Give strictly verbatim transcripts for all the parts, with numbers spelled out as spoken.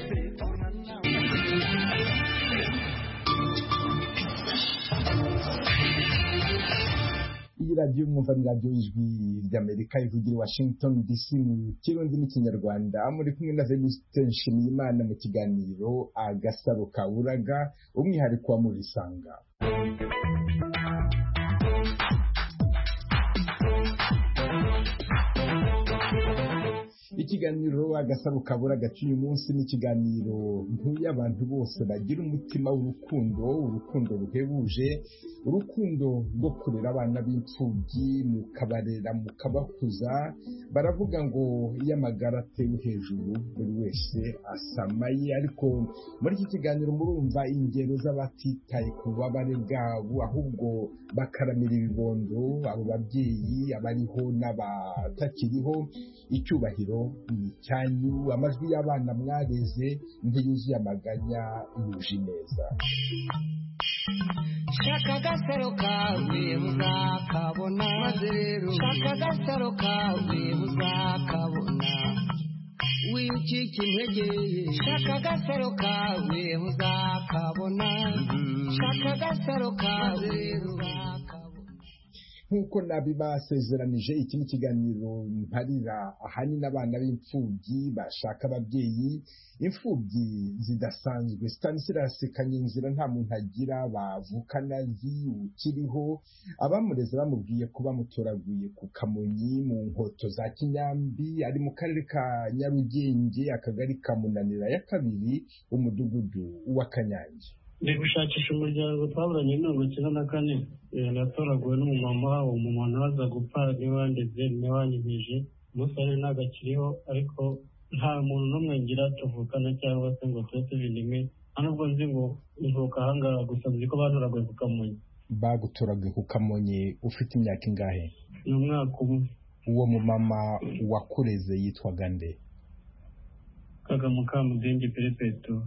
iyi radiyo mwumva ni radiyo y'ijwi ry'Amerika ivugira i Washington D C mu kirundi n'ikinyarwanda muri kumwe na Venuste Nshimiyimana mu kiganiro Agasaro Kaburaga umwihariko wa Murisanga. Ikiganiro Agasaro Kaburaga cy'uyu munsi ni ikiganiro ntuye abantu bose bagira umutima w'urukundo, urukundo ruhebuje, urukundo rwo kurera abana b'imfubyi mukabarera mukabakuza. Baravuga ngo iyo amagara atewe hejuru buri wese asamaye, ariko muri iki kiganiro murumva ingero z'abatitaye ku bubabare bwabo ahubwo bakaramira ibibondo, abo babyeyi abariho n'abatakiriho. Icyubahiro ni cyanyu, amajwi y'abana mwareze ntiyuzuye amaganya yuje neza. Shaka agasaro kawe uzakabona, shaka agasaro kawe uzakabona, wicika intege, shaka agasaro kawe uzakabona, shaka agasaro kawe uzakabona. Nk'uko nabibasezeranije, iki ni ikiganiro mparira ahanini abana b'imfubyi bashaka ababyeyi, imfubyi zidasanzwe. Stanislas Kanyenzira nta muntu agira, bavukana zi ukiriho, abamureze bamubwiye ko bamutoraguye ku Kamonyi mu Nkoto za Kinyambi, ari mu karere ka Nyarugenge, akagari ka Munanira ya kabiri, umudugudu wa Kanyange. Ndi gushakisha umuryango twaburanye mirongo icyenda na kane, natoraguwe n'umumama. Uwo mumama waza gupfa niwe wandeze, niwe wanyigije. Umusore ntabwo akiriho, ariko nta muntu n'umwe ngira tuvukana cyangwa se ngo tube tubindimwe. Nta nubwo nzi ngo ntuka ahangaha, gusa nzi ko batoraguye ku Kamonyi. Bagutoraguye ku Kamonyi ufite imyaka ingahe? Ni umwaka umwe. Uwo mumama wakureze yitwaga nde? Mukamudenge Perpetua.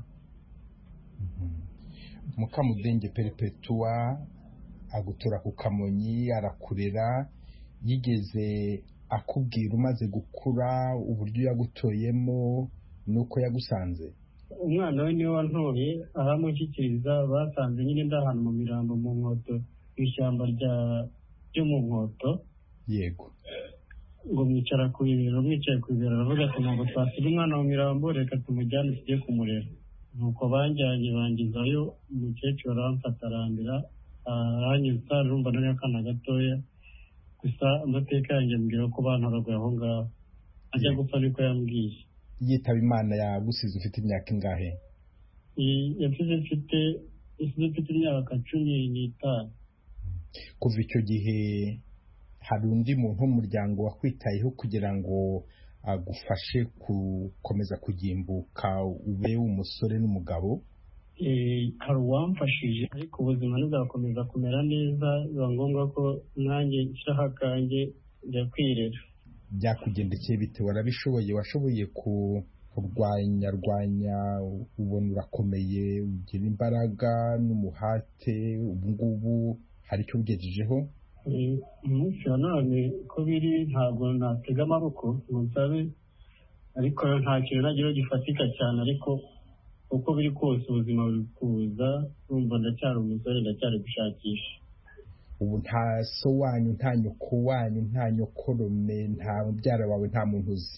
Mukamudenge Perpetua agutora ku Kamonyi, arakurera. Yigeze akubwira umaze gukura uburyo yagutoyemo nuko yagusanze? Umwana we niwe wantoye, aramushyikiriza. Basanze nyine ndahantu mu mirambo mu Nkoto, ishyamba rya ryo mu Nkoto. Yego. Ngo mwicara ku bibero, mwicaye ku bibero, aravuga ati ntabwo twasiga umwana mu mirambo, reka tumujyane tujye kumurera. Nuko banjyanye bangizayo, umukecuru aramfata arambira, aranyuza, urumva nari akana gatoya. Gusa amateka yanjye ambwira ko bantoraguye aho ngaho. Ajya gupfa niko yambwiye. Yitaba Imana yagusize ufite imyaka ingahe? Yapfuye mfite mfite imyaka cumi n'itanu. Kuva icyo gihe hari undi muntu w'umuryango wakwitayeho kugira ngo agufashe gukomeza kugimbuka ube umusore n'umugabo? Hari uwamfashije, ariko ubuzima ntibwakomeza kumera neza, biba ngombwa ko nanjye nshyiraho akanjye njya kwirera. Byakugendekeye bite? Warabishoboye? washoboye kurwanya rwanya ubona urakomeye, ugira imbaraga n'umuhate, ubu ngubu hari icyo ugejejeho? Umunsi wa none ko biri ntabwo natega amaboko ngo nsabe, ariko nta kintu nagira gifatika cyane, ariko uko biri kose ubuzima buri kuza, urumva ndacyari umusore, ndacyari gushakisha. Ubu nta so wanyu, nta nyoko wanyu, nta nyokorome, nta mubyara wawe, nta muntu uzi?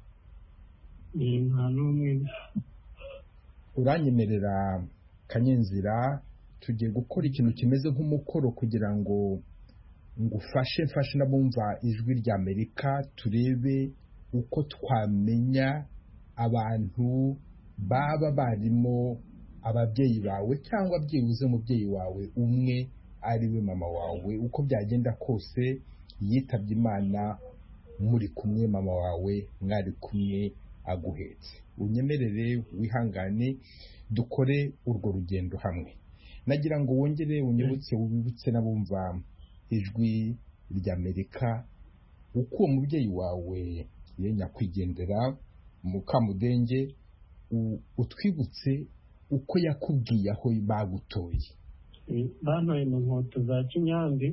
Nta n'umwe. Uranyemerera Kanyenzira, tugiye gukora ikintu kimeze nk'umukoro kugira ngo ngufashe mfashe n'abumva ijwi ry'Amerika, turebe uko twamenya abantu baba barimo ababyeyi bawe cyangwa byibuze umubyeyi wawe umwe ari we mama wawe. Uko byagenda kose yitabye Imana muri kumwe, mama wawe mwari kumwe aguhetse. Unyemerere wihangane dukore urwo rugendo hamwe. Nagira ngo wongere unyibutse ubibutse n'abumva ijwi ry'Amerika uko uwo mubyeyi wawe yenya kwigendera Mukamudenge, utwibutse uko yakubwiye aho bagutoye. Bantoye mu Nkoto za Kinyambi.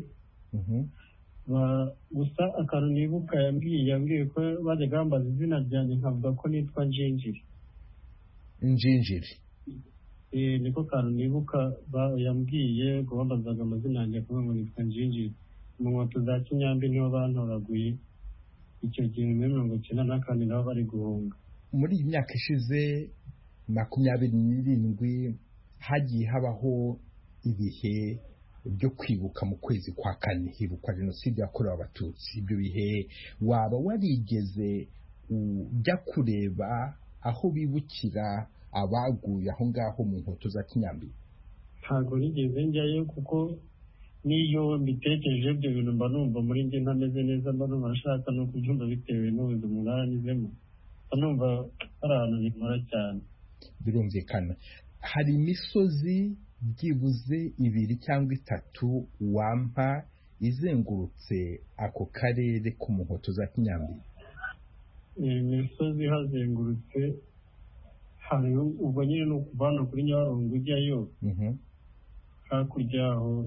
Gusa akantu nibuka yambwiye yambwiye ko bajyaga bambaza izina ryanjye nkavuga ko nitwa Njenjiri. Njinjiri. Eh, niko kantu nibuka yambwiye kubambazaga amazina yanjye kuvuga ngo nitwa Njinjiri. Mu Nkoto za Kinyambi niho bantoraguye icyo gihe muri mirongo icyenda na kane nabo bari guhunga. Muri iyi myaka ishize makumyabiri n'irindwi hagiye habaho ibihe byo kwibuka mu kwezi kwa kane hibukwa jenoside yakorewe abatutsi. Ibyo bihe waba warigeze ujya kureba aho bibukira abaguye aho ngaho mu Nkoto za Kinyambi? Ntabwo nigeze njyayo kuko niyo mbitekereje ibyo bintu mba numva muri njye ntameze neza, mba numva nshaka no kubyumva bitewe n'ubuzima naranyuzemo, mba numva hari ahantu bimara cyane. Birumvikana hari imisozi byibuze ibiri cyangwa itatu wampa izengurutse ako karere ko mu Nkoto za Kinyambi? Imisozi hazengurutse hari ubwo nyine no kuvana kuri Nyabarongo ujyayo hakurya aho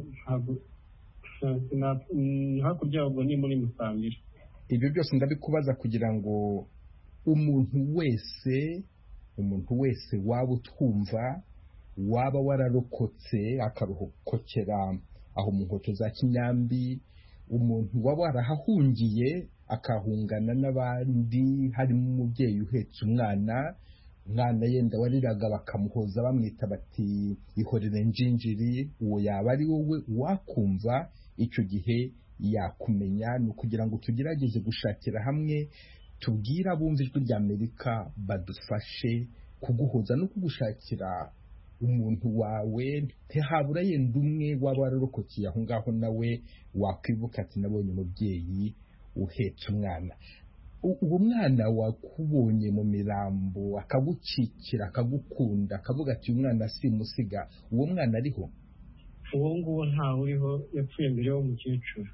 hakurya aho ni muri Musambira. Ibyo byose ndabikubaza kugira ngo umuntu wese umuntu wese waba utwumva waba wararokotse akaruhokokera aho mu Nkoto za Kinyambi, umuntu waba warahahungiye akahungana n'abandi, harimo umubyeyi uhetse umwana umwana yenda wariraga bakamuhoza bamwita bati ihorere Njinjiri, uwo yaba ari wowe wakumva icyo gihe yakumenya. Ni ukugira ngo tugerageze gushakira hamwe tubwire abumva ijwi rya Amerika badufashe kuguhoza no kugushakira umuntu wawe, ntihabura yenda umwe waba wararokokeye aho ngaho nawe wakwibuka ati nabonye umubyeyi uhetse umwana. Uwo mwana wakubonye mu mirambo akagukikira akagukunda akavuga ati uyu mwana simusiga, uwo mwana ariho? Uwo nguwo ntawe uriho, yapfuye mbere y'umukecuru.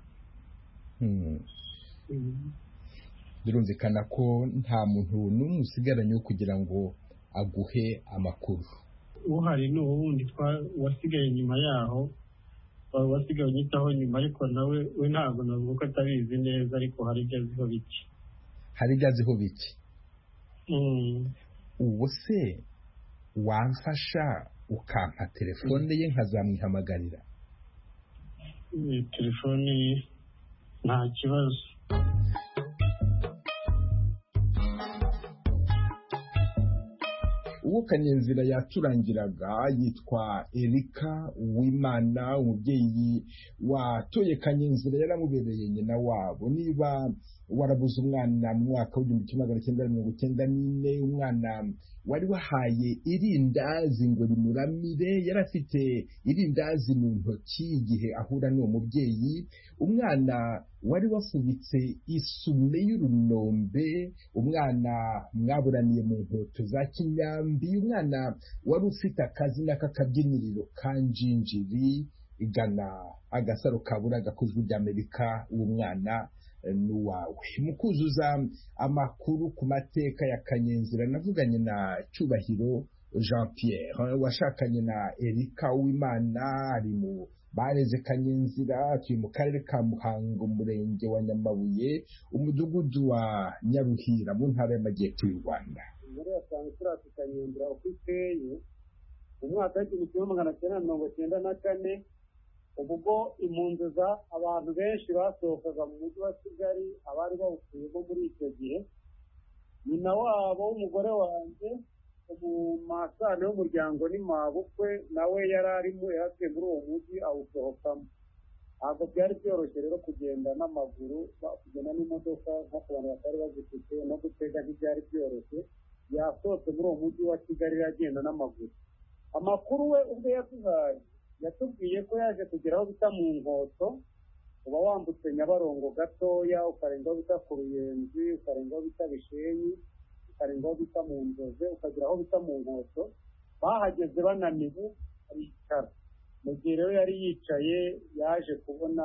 Birumvikana ko nta muntu n'umwe usigaranye wo kugira ngo aguhe amakuru. Uhari ni uwo wundi wasigaye nyuma yaho, wasigaye unyitaho nyuma, ariko nawe we ntabwo navuga ko atabizi neza, ariko hari ibyo aziho bike. Hari ibyo aziho bike? Uwo se wamfasha ukampa telefone ye nkazamwihamagarira? Telefone ye nta kibazo. Uwo Kanyenzira yaturangiraga yitwa Erika Uwimana, umubyeyi watoye Kanyenzira yaramubereye nyina wabo. Niba warabuze umwana mu mwaka w'igihumbi kimwe magana cyenda mirongo icyenda n'ine, umwana wari wahaye irindazi ngo rimuramire, yari afite irindazi mu ntoki igihe ahura n'uwo mubyeyi. Umwana wari wafubitse isume y'urunombe, umwana mwaburaniye mu Nkoto za Kinyambi, umwana wari ufite akazina k'akabyiniriro ka Njinjiri, igana agasaro kabura gakozwe ry'Amerika. Uwo mwana n'uwawe. Mu kuzuza amakuru ku mateka ya Kanyenzira navuganye na Cyubahiro Jean Pierre washakanye na Erika Uwimana, ari mu bareze Kanyenzira, turi mu karere ka Muhanga, umurenge wa Nyamabuye, umudugudu wa Nyaruhira mu ntara y'Amajyepfo y'u Rwanda. Muri yasanze turatu Kanyenzira uko iteye mu mwaka w'igihumbi kimwe magana cyenda mirongo cyenda na kane, ubwo impunzi za abantu benshi basohokaga mu mujyi wa Kigali, abari bawutuyemo muri icyo gihe. Nyina wabo w'umugore wanjye mu masano y'umuryango ni mabukwe, nawe yari arimo yaratuye muri uwo mujyi awusohokamo. Ntabwo byari byoroshye rero kugenda n'amaguru, kugenda n'imodoka nko ku bantu batari bazifite, no gutega ntibyari byoroshye. Yasohotse muri uwo mujyi wa Kigali agenda n'amaguru. Amakuru we ubwo yatuhaye yatubwiye ko yaje kugera aho bita mu Nkoto, uba wambutse Nyabarongo gatoya ukarenga aho bita ku Ruyenzi, ukarenga aho bita Bishenyi, ukarenga aho bita mu Nzoze, ukagera aho bita mu Nkoto. Bahageze bananiwe aricara. Mu gihe rero yari yicaye yaje kubona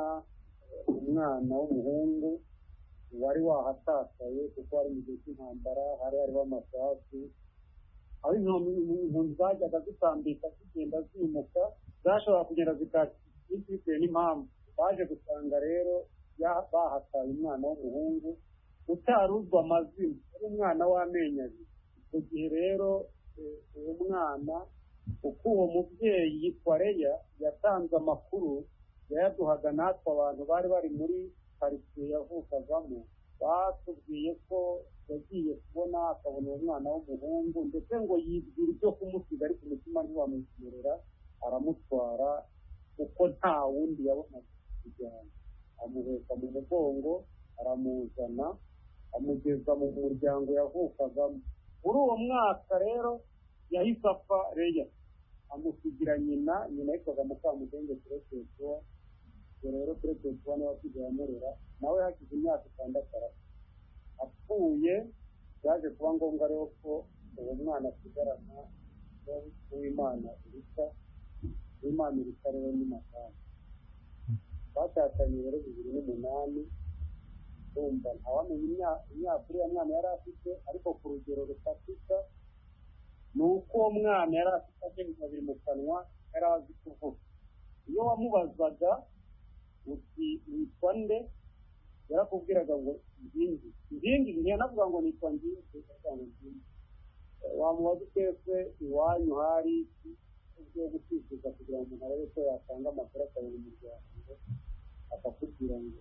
umwana w'umuhungu wari wahatakaye kuko ari mu gihe cy'intambara, hari hariho amasasu. Aho impunzi zajyaga zitambika zigenda zimuka, zashobora kugenda zikakira bitewe n'impamvu. Baje gusanga rero bahataye umwana w'umuhungu utaruzwa amazina, ari umwana w'amenyo abiri. Icyo gihe rero uwo mwana kuko uwo mubyeyi yitwa Leya yatanze amakuru yayaduhaga natwe abantu bari bari muri karitsiye yavukagamo, batubwiye ko yagiye kubona akabona uwo mwana w'umuhungu ndetse ngo yibwira ibyo kumusiga ariko umutima ntiwamwemerera, aramutwara kuko nta wundi yabonaga kujyana, amuheka mu mugongo aramuzana amugeza mu muryango yavukagamo. Muri uwo mwaka rero yahise apfa Leya, amusigira nyina, nyina yitwaga Mukamudenge Perefetuwa. ubwo rero Perefetuwa niwe wasigaye amurera, nawe hashize imyaka itandatu apfuye. Byaje kuba ngombwa rero ko uwo mwana asigarana n'Uwimana Elisa. Uwimana Elisa rero ni Makamba, batatanye rero bibiri n'umunani. Ndumva ntawamenya imyaka uriya mwana yari afite, ariko ku rugero rufatika ni uko uwo mwana yari afite amezi abiri mu kanwa, yari azi kuvuga. Iyo wamubazaga uti witwa nde, yarakubwiraga ngo Ngingi. Ngingi ntiyanavuga ngo nitwa Ngingi, wamubaza utese iwanyu hari iki, ugiye gushishikariza kugira ngo umuntu arebe ko yatanga amakuru akabona umuryango, akakubwira ngo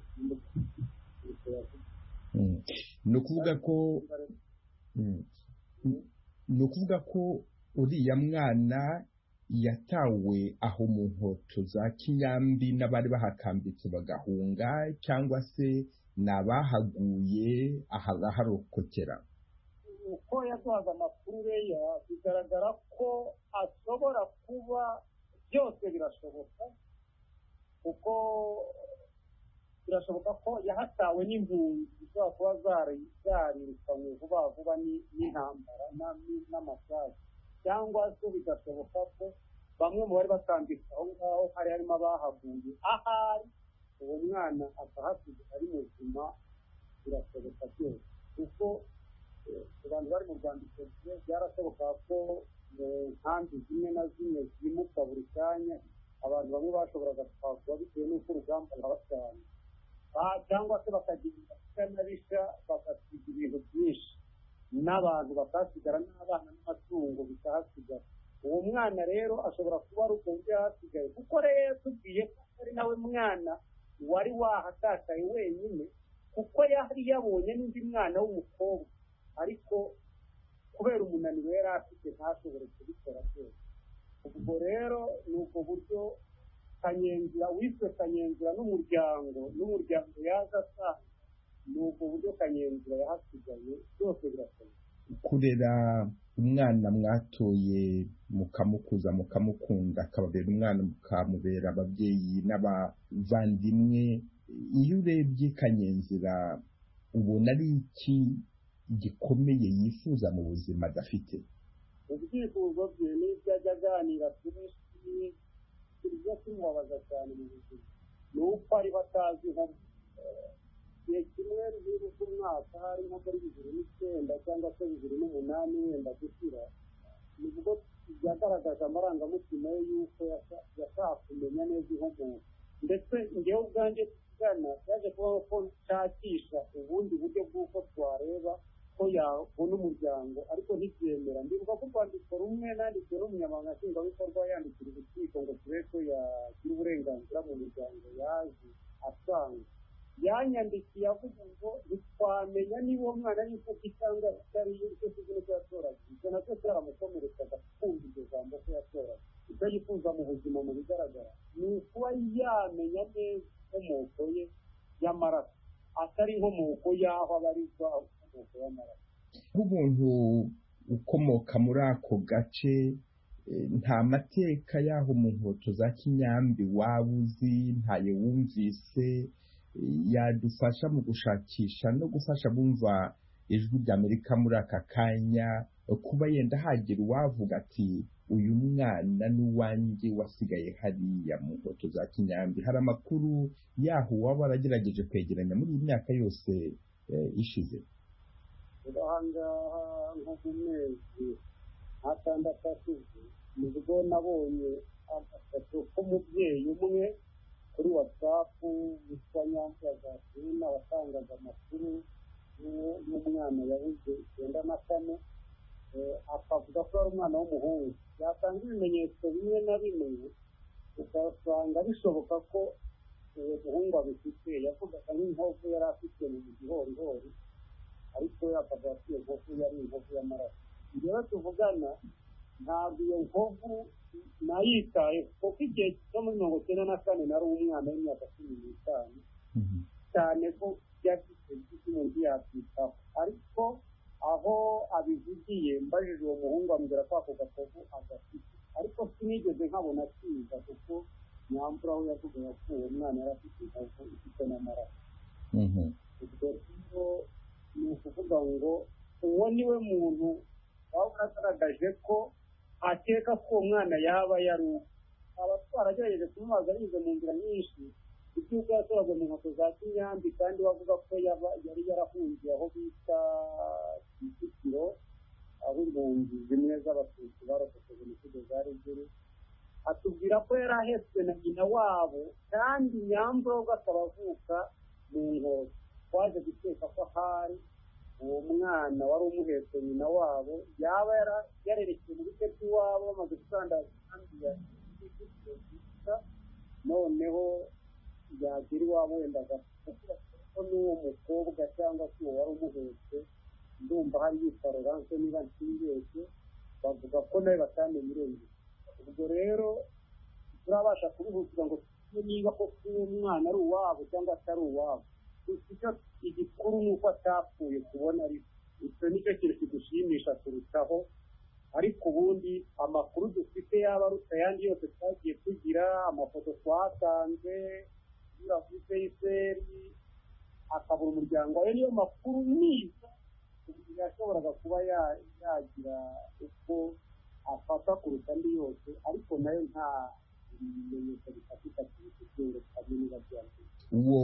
ni ukuvuga ko ni ukuvuga ko uriya mwana yatawe aho mu Nkoto za Kinyambi n'abari bahakambitse bagahunga, cyangwa se n'abahaguye aharokokera? Uko yaduhaga amakuru Leya, bigaragara ko ashobora kuba byose birashoboka, kuko birashoboka ko yahatawe n'impunzi zishobora kuba zarirukanywe vuba vuba n'intambara n'amasasu, cyangwa se bigashoboka ko bamwe mu bari batambitse aho ngaho hari harimo abahaguye, ahari uwo mwana akahasiga ari muzima. Birashoboka byose, kuko abantu bari mu Rwanda icyo gihe byarashoboka ko mu nkambi zimwe na zimwe zimuka buri kanya, abantu bamwe bashoboraga kuhagwa bitewe n'uko urugamba rurabasanga, cyangwa se bakagenda n'abisha bagasiga ibintu byinshi, n'abantu bakahasigara, n'abana n'amatungo bikahasigara. Uwo mwana rero ashobora kuba ari ubwo buryo yahasigaye, kuko rero tubwiye ko ari nawe mwana wari wahatakaye wenyine, kuko yari yabonye n'undi mwana w'umukobwa, ariko kubera umunaniro yari afite ntashobore kubikora byose. Ubwo rero ni ubwo buryo Kanyenzira wiswe Kanyenzira n'umuryango n'umuryango yaza asanga, ni ubwo buryo Kanyenzira yahasigaye. Byose birashoboka. Kurera umwana mwatoye mukamukuza mukamukunda, akababera umwana mukamubera ababyeyi n'abavandimwe, iyo urebye Kanyenzira ubona ari iki gikomeye yifuza mu buzima adafite? Ibyifuzo bye n'ibyo ajya aganira kenshi ibyo kimubabaza cyane mu buzima ni uko ariho atazi nko igihe kimwe rero umwaka hari nko muri bibiri n'icyenda cyangwa se bibiri n'umunani wenda gushyira, nibwo byagaragaje amarangamutima ye y'uko yashaka kumenya neza inkomoko. Ndetse ngewe ubwanjye tugana yaje kubaho ko nshakisha ubundi buryo bw'uko twareba ko yabona umuryango, ariko ntibyemera. Ndibuka ko urwandiko rumwe nanditse n'umunyamabanga nshingwabikorwa yandikira urukiko ngo turebe ko yagira uburenganzira mu muryango yaje asanga, yanyandikiye avuga ngo ntitwamenya niba uwo mwana ari imfubyi cyangwa atari yo, icyo tuzi n'icyo yatoraga. Ibyo nacyo byaramukomerezaga kumva iryo jambo ko yatoraga. Icyo yifuza mu buzima mu bigaragara ni ukuba yamenya neza inkomoko ye y'amaraso, atari inkomoko y'aho abarizwa, inkomoko y'amaraso. Nk'umuntu ukomoka muri ako gace, nta mateka y'aho mu Nkoto za Kinyambi waba uzi, ntayo wumvise, yadufasha mu gushakisha no gufasha bumva ijwi ry'Amerika muri aka kanya, kuba yenda hagira uwavuga ati uyu mwana n'uwanjye wasigaye hariya mu Nkoto za Kinyambi? Hari amakuru yaho waba waragerageje kwegeranya muri iyi myaka yose ishize? Ahangaha nko mu mezi atandatu ashize nibwo nabonye agafoto k'umubyeyi umwe kuri WhatsApp witwa Nyampyagazina watangaga amakuru y'umwana yabuze icyenda na kane. akavuga ko ari umwana w'umuhungu, yatanga ibimenyetso bimwe na bimwe ugasanga bishoboka ko uwo muhungu abifite. Yavugaga nk'inkovu yari afite mu gihorihori, ariko yakavuga ko iyo nkovu yari inkovu y'amaraso. Rero tuvugana ntabwo iyo nkovu nayitaye, kuko igihe cyo muri mirongo icyenda na kane nari umwana w'imyaka cumi n'itanu cyane ko byafite ibyo umuntu yakwitaho, ariko aho abivugiye mbajije uwo muhungu ambwira ko ako gakovu agafite, ariko sinigeze nkabona kiza, kuko nyamvura aho yavugaga ko uwo mwana yari afite inkovu ifite n'amaraso. ubwo rero ni ukuvuga ngo uwo niwe muntu waba agaragaje ko akeka ko uwo mwana yaba yari uwe. aba twaragerageje kumubaza binyuze mu nzira nyinshi, iby'uko yasoraga mu nkweto za kinyambi, kandi wavuga ko yari yarahungiye aho bita Kicukiro, aho impunzi zimwe z'abatutsi barokotse jenoside za ruguru. atubwira ko yari ahetswe na nyina wabo, kandi nyamvura akaba avuka mu Nkotsi. twaje gukeka ko ahari uwo mwana wari umuhetse nyina wabo yaba yarerekeye mu bice by'iwabo bamaze gusandaza kandi ya Kicukiro, noneho yagira iwabo wenda agakuba ko n'uwo mukobwa cyangwa se uwo wari umuhetse, ndumva hari yitwa Laurence niba ntibeshye, bavuga ko nawe batamenye irengero. ubwo rero turabasha kubihuza ngo niba koko uwo mwana ari uwabo cyangwa atari uwabo. icyo igikuru ni uko atapfuye kubona, ariko icyo nicyo kintu kidushimisha kurutaho. ariko ubundi amakuru dufite yaba aruta ayandi yose twagiye tugira, amafoto twatanze yura kuri Facebook, akabura umuryango we, niyo makuru myiza yashoboraga kuba yagira uko afata kuruta andi yose, ariko nayo nta bimenyetso bifatika bifite ngo twabone niba byakora. uwo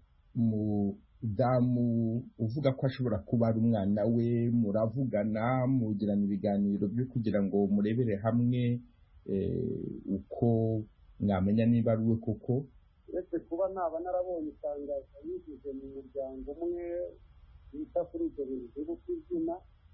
mudamu uvuga ko ashobora kuba ari umwana we, muravugana, mugirana ibiganiro byo kugira ngo murebere hamwe uko mwamenya niba ari we koko? uretse kuba naba narabonye itangazo yigeze mu muryango umwe bita kuri ibyo bintu bibuka izina,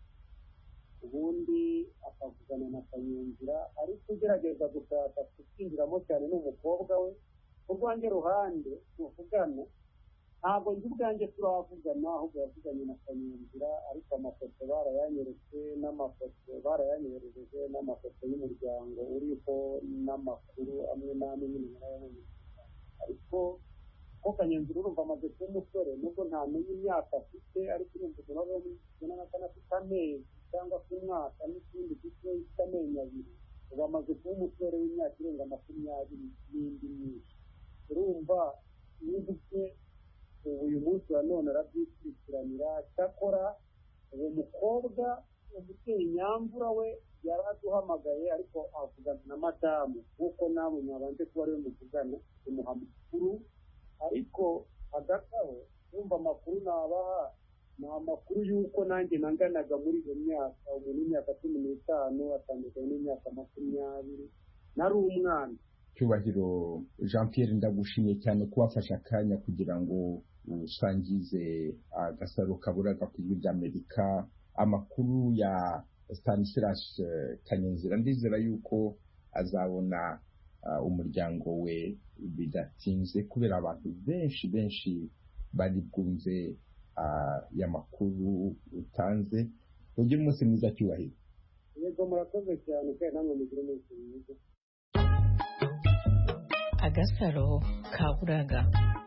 ubundi akavugana na Kanyenzira, ariko ugerageza gushaka kukinjiramo cyane n'umukobwa we. ku rwanjye ruhande tuvugana, ntabwo nzi ubwanjye turavugana, ahubwo yavuganye na Kanyenzira, ariko amafoto barayanyeretse, n'amafoto barayanyohereje, n'amafoto y'umuryango uriho n'amakuru amwe n'amwe nyine narayabonye. ariko ko Kanyenzira urumva amaze kuba umusore, nubwo ntamenye imyaka afite, ariko urumva umuntu wari w'umwana n'akana afite amezi cyangwa se umwaka n'ikindi gito ifite amenyo abiri, ubu amaze kuba umusore w'imyaka irenga makumyabiri n'indi myinshi. urumva n'ubu bwe uyu munsi wa none arabyikurikiranira. cyakora uwo mukobwa umubyeyi nyamvura we yari aduhamagaye, ariko avugana na madamu nk'uko namwe mwabanje kuba ariwe muvugana, umuha amakuru. ariko hagati aho wumva amakuru nabaha ni amakuru y'uko nanjye nanganaga muri iyo myaka, umuntu w'imyaka cumi n'itanu atandukanye n'imyaka makumyabiri, nari umwana. Cyubahiro Jean Pierre, ndagushimiye cyane kubafasha akanya kugira ngo usangize agasaro kaburaga ku ijwi ry'Amerika amakuru ya Stanislas Kanyenzira. ndizera yuko azabona umuryango we bidatinze, kubera abantu benshi benshi bari bwumve ya makuru utanze. ugire umunsi mwiza Cyubahiro. yego murakoze cyane, kandi namwe mugire umunsi mwiza. Agasaro kaburaga.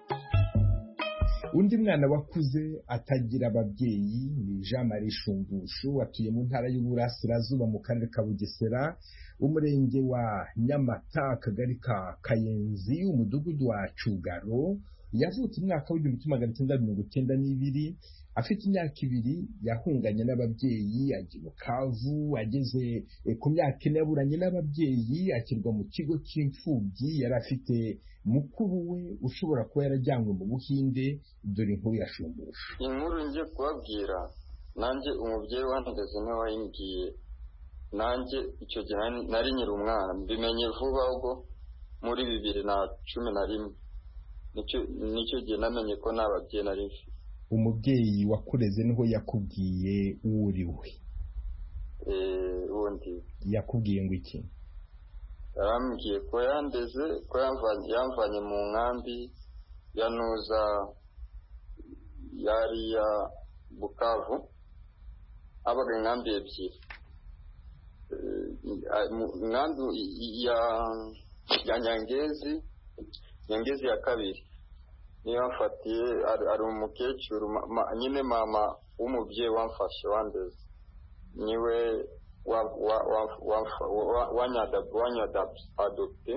undi mwana wakuze atagira ababyeyi ni Jean Marie Shumbushu, atuye mu ntara y'Uburasirazuba mu karere ka Bugesera, umurenge wa Nyamata, akagari ka Kayenzi, umudugudu wa Cyugaro. yavutse umwaka w'igihumbi kimwe magana cyenda mirongo icyenda n'ibiri. afite imyaka ibiri yahunganye n'ababyeyi ajya i Bukavu. ageze ku myaka ine yaburanye n'ababyeyi ashyirwa mu kigo cy'imfubyi. yari afite mukuru we ushobora kuba yarajyanywe mu Buhinde. dore inkuru ya Shumbushu. inkuru ngiye kubabwira, nanjye umubyeyi wandeze niwe wayimbwiye. nanjye icyo gihe nari nyiri umwana, mbimenye vuba ubwo muri bibiri na cumi na rimwe. nicyo gihe namenye ko nta babyeyi nari mfite. umubyeyi wakureze niho yakubwiye uwo uri we? eh undi yakubwiye ngo iki? yarambwiye ko yandeze ko yamvanye yamvanye mu nkambi yanuza yari ya Bukavu abaga inkambi ebyiri inkambi ya ya Nyangezi Nyangezi ya kabiri niyo mfatiye ari umukecuru nyine mama w'umubyeyi wamfashe wandeze niwe wa wa wa wa wanyada wanyada adopte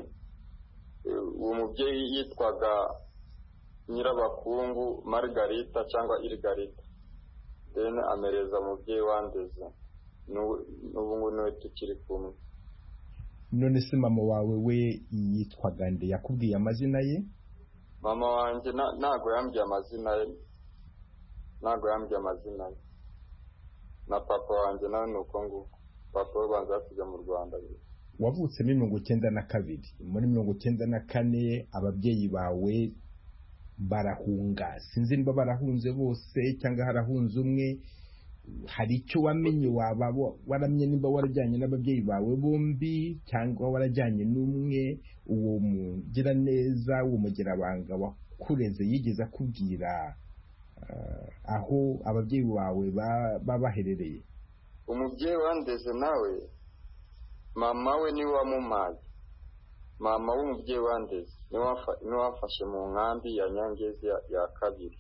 uwo mubyeyi yitwaga Nyirabakungu Margarita cyangwa Irgarita then amereza umubyeyi wandeze n'ubu ngo niwe tukiri kumwe. None se mama wawe we yitwaga nde? Yakubwiye amazina ye? Mama wanjye ntago yambwiye amazina ye ntago yambwiye amazina ye na papa wanjye nawe nuko nguko papa banza yasiga mu Rwanda. Wavutse muri mirongo icyenda na kabiri, muri mirongo icyenda na kane ababyeyi bawe barahunga, sinzi niba barahunze bose cyangwa harahunze umwe. Hari icyo wamenye waba waramye niba warajyanye n'ababyeyi bawe bombi cyangwa warajyanye n'umwe? Uwo mugira neza uwo mugira banga wakureze yigeze akubwira uh, aho ababyeyi bawe babaherereye? Umubyeyi wandeze nawe mama we ni wamumaye mama w'umubyeyi wandeze ni wafashe mu nkambi ya Nyangezi ya, ya kabiri.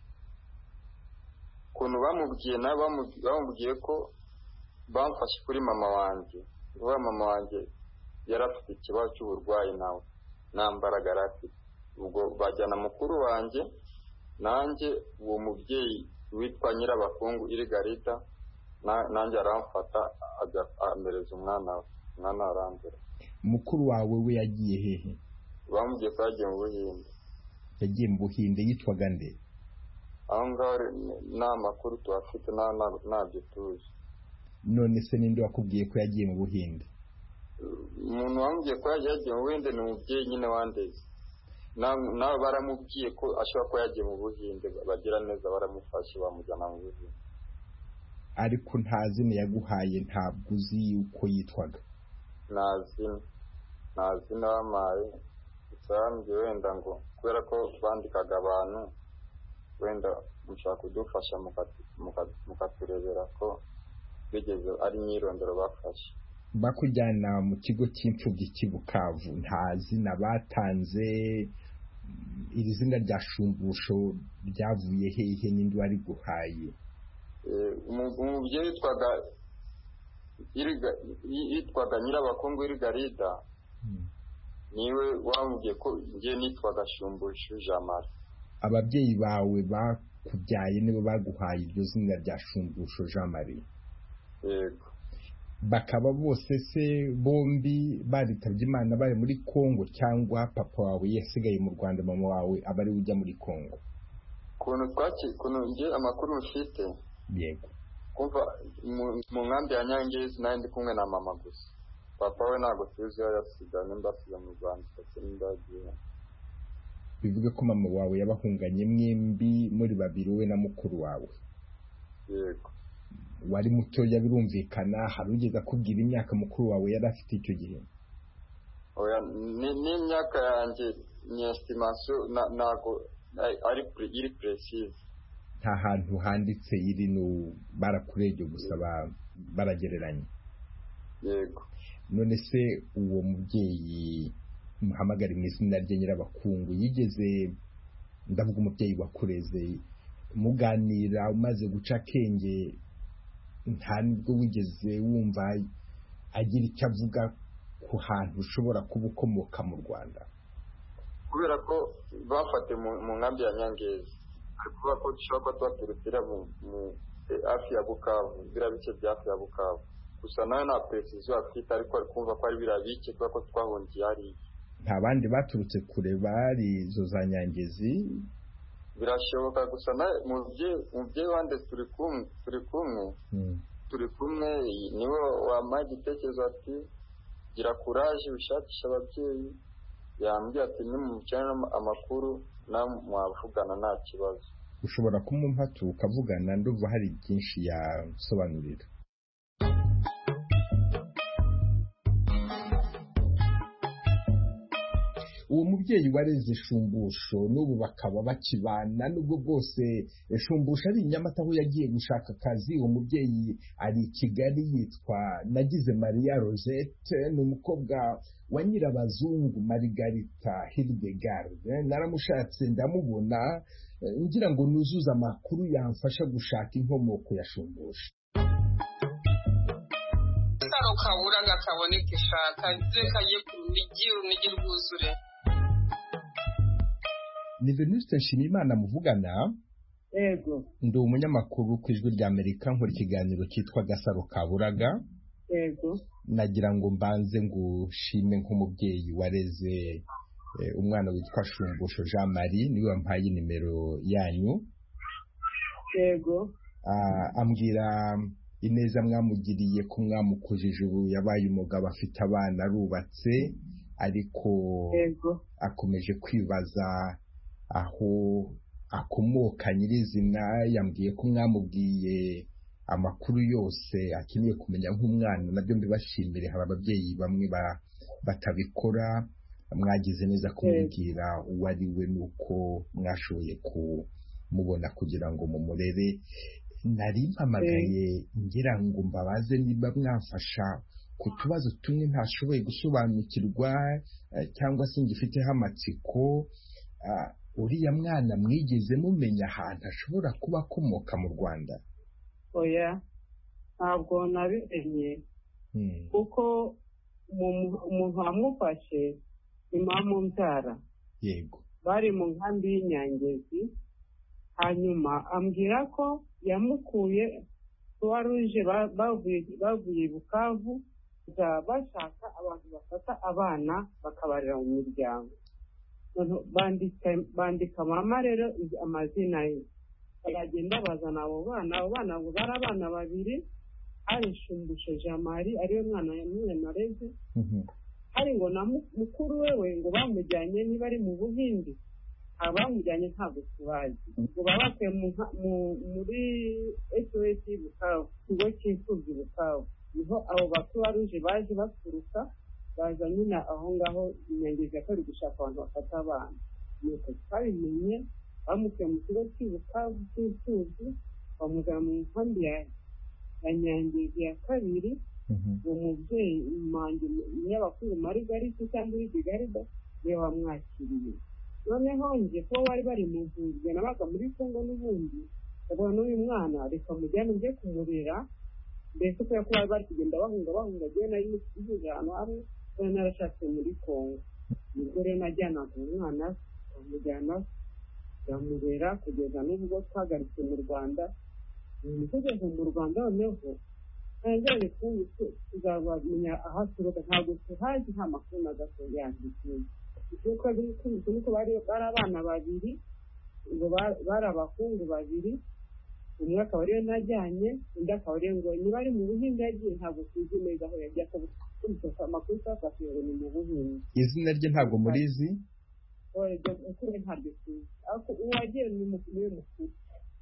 Kuntu bamubwiye na bamubwiye ko bamfashe kuri mama wanjye uwa mama wanjye yarafite ikibazo cy'uburwayi nawe nambaraga rafite ubwo bajyana mukuru wanjye nanjye uwo mubyeyi witwa Nyirabakungu Irgarita nanjye aramfata amereza umwana umwana arambere. Mukuru wawe we yagiye hehe? Bamubwiye ko yagiye mu Buhinde. Yagiye mu Buhinde yitwaga nde? Aho ngaho nta makuru tuhafite ntabyo tuzi. None se ninde wakubwiye ko yagiye mu Buhinde? Umuntu wambwiye ko yagiye mu Buhinde ni umubyeyi nyine wandeze nawe baramubwiye ko ashobora ko yagiye mu Buhinde bagira neza baramufashe bamujyana mu Buhinde. Ariko nta zina yaguhaye, ntabwo uzi uko yitwaga? Nta zina nta zina bamaye usambye wenda ngo kubera ko bandikaga abantu wenda mushaka kudufasha mukaturebera ko bigeze ari nyirondoro bafashe. Bakujyana mu kigo cy'imfubyi cy'i Bukavu, nta zina batanze? Iri zina rya Shumbusho ryavuye hehe n'indi wari guhaye? Umubyeyi witwaga yitwaga Nyirabakungu Irgarita niwe wambwiye ko ngiye nitwaga Shumbusho Jamari. Ababyeyi bawe bakubyaye nibo baguhaye iryo zina rya Shumbusho Jamari? Yego. Bakaba bose se bombi baritabye Imana bari muri Kongo cyangwa papa wawe yasigaye mu Rwanda mama wawe abari ujya muri Kongo? Kuntu twaki kuntu nge amakuru mfite. Yego. Kumva mu nkambi ya Nyangezi nayo ndi kumwe na mama gusa. Papa we ntago tuzi yasigaye nimba asiga mu Rwanda ndetse n'indagiye. Bivuga ko mama wawe yabahunganye mwembi muri babiri we na mukuru wawe? Yego. Wari muto birumvikana, hari ugeze akubwira imyaka mukuru wawe yari afite icyo gihe? Oya ni imyaka yanjye ni estimation nago ari iri precise. Nta hantu handitse iri no barakureje gusa baragereranya? Yego. None se uwo mubyeyi muhamagara mu izina rye Nyirabakungu yigeze, ndavuga umubyeyi wakureze, muganira umaze guca akenge, nta nibwo wigeze wumva agira icyo avuga ku hantu ushobora kuba ukomoka mu Rwanda? Kubera ko bafate mu nkambi ya Nyangezi kuvuga ko dushobora kuba twaturutira mu hafi ya Bukavu, biriya bice bya hafi ya Bukavu gusa nawe nta precision afite, ariko ari kumva ko ari biriya bice kubera ko twahungiye hariya. Nta bandi baturutse kure bari izo za Nyangezi? Birashoboka gusa na mubyeyi wande turi kumwe turi kumwe turi kumwe niwe wamaye igitekerezo ati gira courage ushakisha ababyeyi, yambwiye ati nimucyana amakuru na mwavugana nta kibazo. Ushobora kumumpa tukavugana, nduva hari byinshi yasobanurira. uwo mubyeyi wareze Shumbusho n'ubu bakaba bakibana nubwo bwose Shumbusho ari i Nyamata aho yagiye gushaka akazi. Uwo mubyeyi ari i Kigali yitwa Nagize Maria Rosette, ni umukobwa wa Nyirabazungu Margarita Hildegard. Naramushatse ndamubona ngira ngo nuzuza amakuru yamfasha gushaka inkomoko ya Shumbusho. Gasaro Kaburaga kaboneka ishaka reka ye kunigiro nigiro rwuzure. Ni Venuste Nshimiyimana muvugana. Yego. Ndi umunyamakuru ku Ijwi rya Amerika nkora ikiganiro cyitwa Gasaro Kaburaga. Yego. Nagira ngo mbanze ngushime nk'umubyeyi wareze eh, umwana witwa Shumbusho Jean Marie, niwe wampaye nimero yanyu. Yego. Ah, ambwira ineza mwamugiriye ko mwamukujije ubu yabaye umugabo afite abana arubatse, ariko Yego. akomeje kwibaza aho akomoka nyirizina. Yambwiye ko mwamubwiye amakuru yose akeneye kumenya nk'umwana, nabyo mbibashimire. Hari ababyeyi bamwe batabikora, mwagize neza kumubwira uwo ari we nuko mwashoboye kumubona kugira ngo mumurere. Nari mpamagaye ngira ngo mbabaze niba mwafasha ku tubazo tumwe ntashoboye gusobanukirwa cyangwa se ngifiteho amatsiko. Uriya mwana mwigeze mumenya ahantu ashobora kuba akomoka mu Rwanda? Oya, ntabwo nabimenye kuko umuntu wamufashe ni mama umbyara. Yego. Bari mu nkambi y'Inyangezi, hanyuma ambwira ko yamukuye Croix Rouge bavuye Bukavu bashaka abantu bafata abana bakabarira mu miryango. Bandika mama rero amazina ye, baragenda bazana abo bana. Abo bana ngo bari abana babiri, hari Shumbusho Jean Marie ariwe mwana yamwe nareze, hari ngo na mukuru wewe ngo bamujyanye niba ari mu Buhindi, abamujyanye ntabwo tubazi. Ngo babakuye muri S O S Bukavu, ikigo cy'imfubyi Bukavu, niho abo ba Croix Rouge baje baturuka baza nyine aho ngaho Inyangezi akari gushaka abantu bafata abana. Nuko twabimenye, bamukuye mu kigo cy'Ubukavu cy'imfubyi bamujyana mu nkambi ya Nyangezi ya kabiri. Uwo mubyeyi manje y'abakuru Margarita cyangwa Hildegard niwe wamwakiriye. Noneho nje ko bari bari mu nzira nabaga muri Kongo n'ubundi, ubwo n'uyu mwana reka mujyane nje kumurera, mbese ko yakora bari kugenda bahunga bahunga giye nari n'ikije ahantu hamwe kandi narashatse muri Kongo. Ubwo rero najyanaga umwana bamujyana bamurera kugeza n'ubwo twagaritse mu Rwanda. Tugeze mu Rwanda noneho nanjye tuzabamenya aho turuka, ntabwo tuhazi, nta makuru na gato yandikiye. Kuko nuko bari abana babiri, ngo bari abahungu babiri, umwe akaba ariyo najyanye, undi akaba ariyo ngo niba ari mu Buhinde yagiye, ntabwo tuzi neza aho yagiye. Akaba amakuru twafashe ngo ni mu Buhinde. Izina rye ntabwo murizi? Oya, ukuri ntabyo tuzi, ariko uwagiye ni niwe mukuru.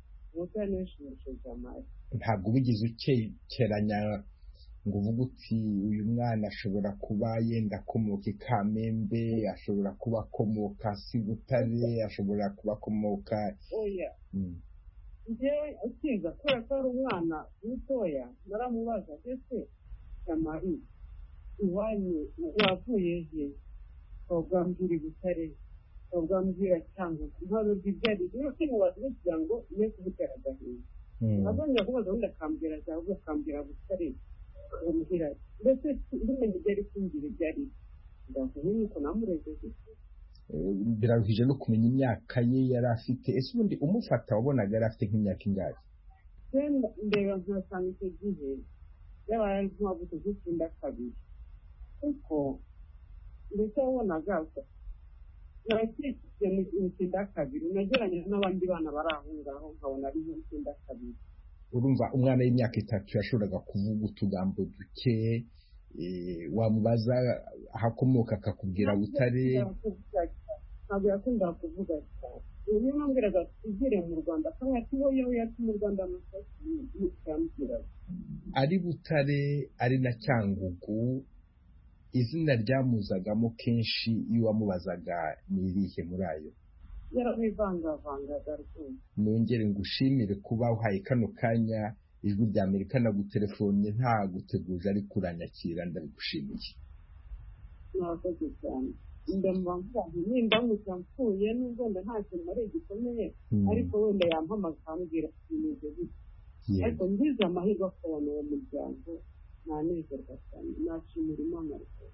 Ntabwo wigeze ukekeranya ngo uvuge uti uyu mwana ashobora kuba yenda akomoka i Kamembe, ashobora kuba akomoka i Butare, ashobora kuba akomoka? Oya, njyewe ukiza kubera ko ari umwana mutoya naramubaza ese Marie iwanyu wavuye he? Ubwambwira i Butare, ubwambwira cyangwa intwaro z'ibyari rero kimubaza kugira ngo ne kubutera agahinda. Abanya kubaza undi akambwira cyangwa akambwira Butare umuhira, mbese ndimenye ibyari kumbwira ibyari ndavuye uko namureze. Biraruhije no kumenya imyaka ye yari afite. Ese ubundi umufata wabonaga yari afite nk'imyaka ingahe? Ndeba nkasanga icyo gihe yabaye nk'uwabuze nk'icyenda kabiri, kuko ndetse wabonaga narakurikiye mu cyenda kabiri, nageranye n'abandi bana bari aho ngaho nkabona ari mu cyenda kabiri. Urumva umwana w'imyaka itatu yashoboraga kuvuga utugambo duke, wamubaza aho akomoka akakubwira Butare? Ntabwo yakundaga kuvuga cyane. Uyu mwambwiraga tugire mu Rwanda, kandi ati wowe yewe yati mu Rwanda amasasi. Ari Butare ari na Cyangugu, izina ryamuzagamo kenshi iyo wamubazaga ni irihe muri ayo? yaramwivangavangaga rwose. Nongere ngushimire kuba uhaye kano kanya ijwi rya Amerika na gutelefone nta guteguje ariko uranyakira, ndabigushimiye. Mwakoze cyane. Ndamva mvuga nti nimba ngusa mpfuye nubwo nda nta kintu ari gikomeye ariko wenda yampamaga akambwira ibintu bye. Ariko ngize amahirwe akabona uwo muryango nanezerwa cyane, nashimira Imana rwose.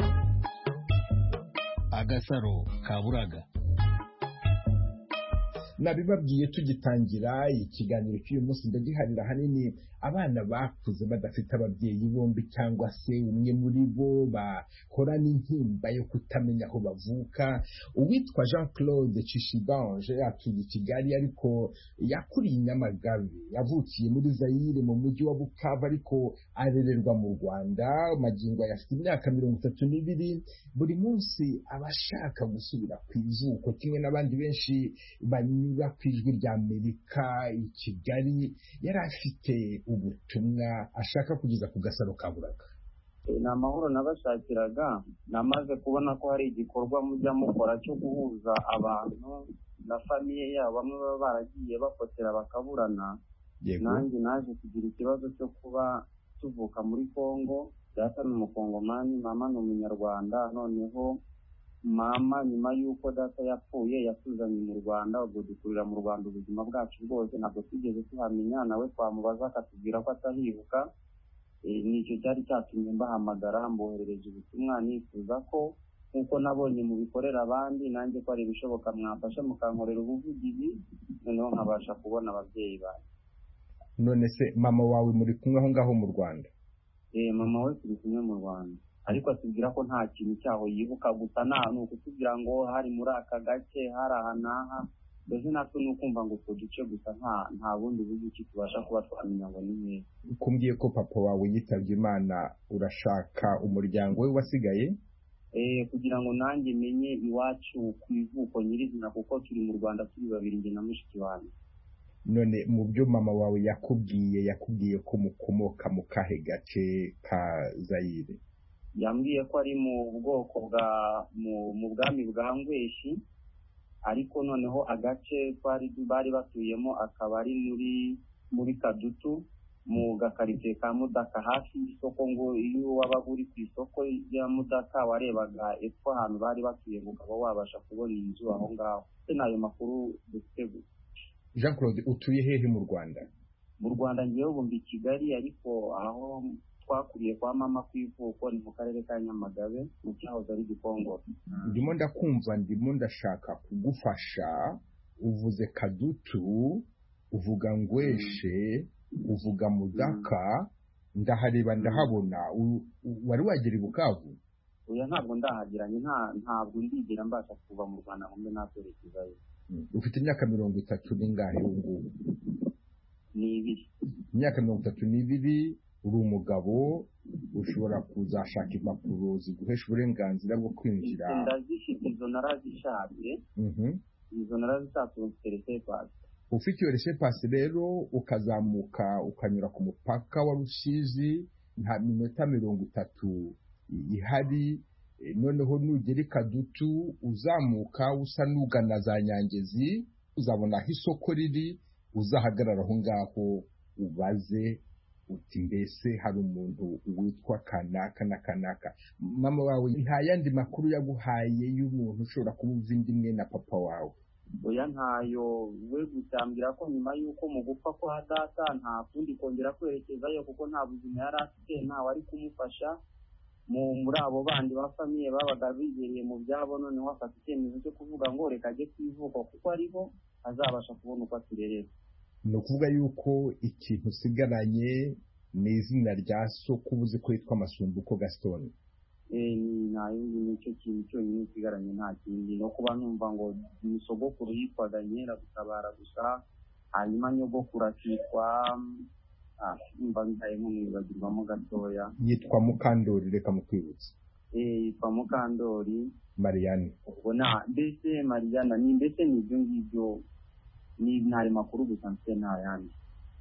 Agasaro Kaburaga. Nabibabwiye tugitangira ikiganiro cy'uyu munsi, ndagiharira hanini abana bakuze badafite ababyeyi bombi cyangwa se umwe muri bo bahorana intimba yo kutamenya aho bavuka. Uwitwa Jean Claude Cishibange atuye i Kigali ariko yakuriye i Nyamagabe, yavukiye muri Zaire mu mujyi wa Bukavu ariko arererwa mu Rwanda. Magingo afite imyaka mirongo itatu n'ibiri. Buri munsi abashaka gusubira ku ivuko kimwe n'abandi benshi banyura ku ijwi rya Amerika i Kigali. Yari afite ubutumwa ashaka kugeza ku Gasaro Kaburaga. Ni amahoro nabashakiraga. Namaze kubona ko hari igikorwa mujya mukora cyo guhuza abantu na famiye yabo, bamwe baba baragiye bafotera bakaburana. Nanjye naje kugira ikibazo cyo kuba tuvuka muri Kongo, data ni umukongomani, mama ni umunyarwanda. Noneho mama nyuma y'uko data yapfuye yatuzanye mu Rwanda, ubwo dukurira mu Rwanda ubuzima bwacu bwose, ntabwo tugeze tuhamenya. Nawe twamubaza akatubwira ko atahibuka. Nicyo cyari cyatumye mbahamagara, mboherereje ubutumwa nifuza ko nk'uko nabonye mu bikorera abandi nanjye ko ari ibishoboka mwafasha mukankorera ubuvugizi, noneho nkabasha kubona ababyeyi banjye. None se mama wawe muri kumwe aho ngaho mu Rwanda? Eh, mama we turi kumwe mu Rwanda, ariko atubwira ko nta kintu cyaho yibuka, gusa nta nuko kutubwira ngo hari muri aka gace hari aha n'aha. Mbese natwe ni ukumva ngo utwo duce gusa, nta nta bundi buryo ki tubasha kuba twamenya ngo ni mwe. Kumbwiye ko papa wawe yitabye Imana, urashaka umuryango we wasigaye? Eh, kugira ngo nanjye menye iwacu ku ivuko nyirizina, kuko turi mu Rwanda turi babiri njye na mushiki wanjye. None mu byo mama wawe yakubwiye, yakubwiye ko mukomoka mu kahe gace ka Zaire? Yambwiye ko ari mu bwoko bwa mu bwami bwa Ngweshi, ariko noneho agace twari bari batuyemo akaba ari muri muri Kadutu mu gakarite ka Mudaka hafi y'isoko. Ngo iyo wabaga uri ku isoko ya Mudaka warebaga epfo ahantu bari batuye ngo ukaba wabasha kubona inzu aho ngaho. Nayo makuru dufite. Jean Claude, utuye hehe mu Rwanda? Mu Rwanda ngiye ubu mbi Kigali, ariko aho twakuriye kwa mama ku ivuko ni mu karere ka Nyamagabe mu cyahoze ari Gikongoro. Ndimo ndakumva, ndimo ndashaka kugufasha. Uvuze Kadutu, uvuga Ngweshe, uvuga Mudaka, ndahareba ndahabona. Wari wagera i Bukavu? Oya, ntabwo ndahagiranye, nta ntabwo ndigera mbasha kuva mu Rwanda ngo mbe nakwerekezayo. Ufite imyaka mirongo itatu n'ingahe ubu ngubu? Ni ibiri. Imyaka mirongo itatu n'ibiri. Uri umugabo, ushobora kuzashaka impapuro ziguhesha uburenganzira bwo kwinjira. Ndazifite, izo narazishatse. Izo narazishatse ufite resepasi. Ufite iyo resepasi rero ukazamuka ukanyura ku mupaka wa Rusizi, nta minota mirongo itatu ihari. Noneho nugera i Kadutu uzamuka usa n'ugana za Nyangezi, uzabona aho isoko riri, uzahagarara aho ngaho ubaze uti mbese hari umuntu witwa kanaka na kanaka. Mama wawe nta yandi makuru yaguhaye y'umuntu ushobora kumuva indimwe na papa wawe? Oya, ntayo. We gutambira ko nyuma y'uko mu gupfa kwa data nta kundi kongera kwerekezayo, kuko nta buzima yari afite, nta wari kumufasha muri abo bandi ba famiye babaga bigereye mu byabo. Noneho afata icyemezo cyo kuvuga ngo reka ajye kwivuka kuko ariho azabasha kubona uko aturerera. Ni ukuvuga yuko ikintu usigaranye ni izina rya so, kubuze ko yitwa Masumbuko Gaston. Eh, ni nayo nicyo kintu cyonyine usigaranye, nta kindi. No kuba numva ngo umusogokuru yitwaga Nyiragutabara gusa, hanyuma nyogokuru akitwa mba ndaye mwibagirwamo gatoya, yitwa Mukandori. Reka mukwibutse. Eh, yitwa Mukandori Mariane. ubwo na mbese Mariana ni mbese ni ibyo ngibyo, ni ntari makuru gusa mfite nta yandi.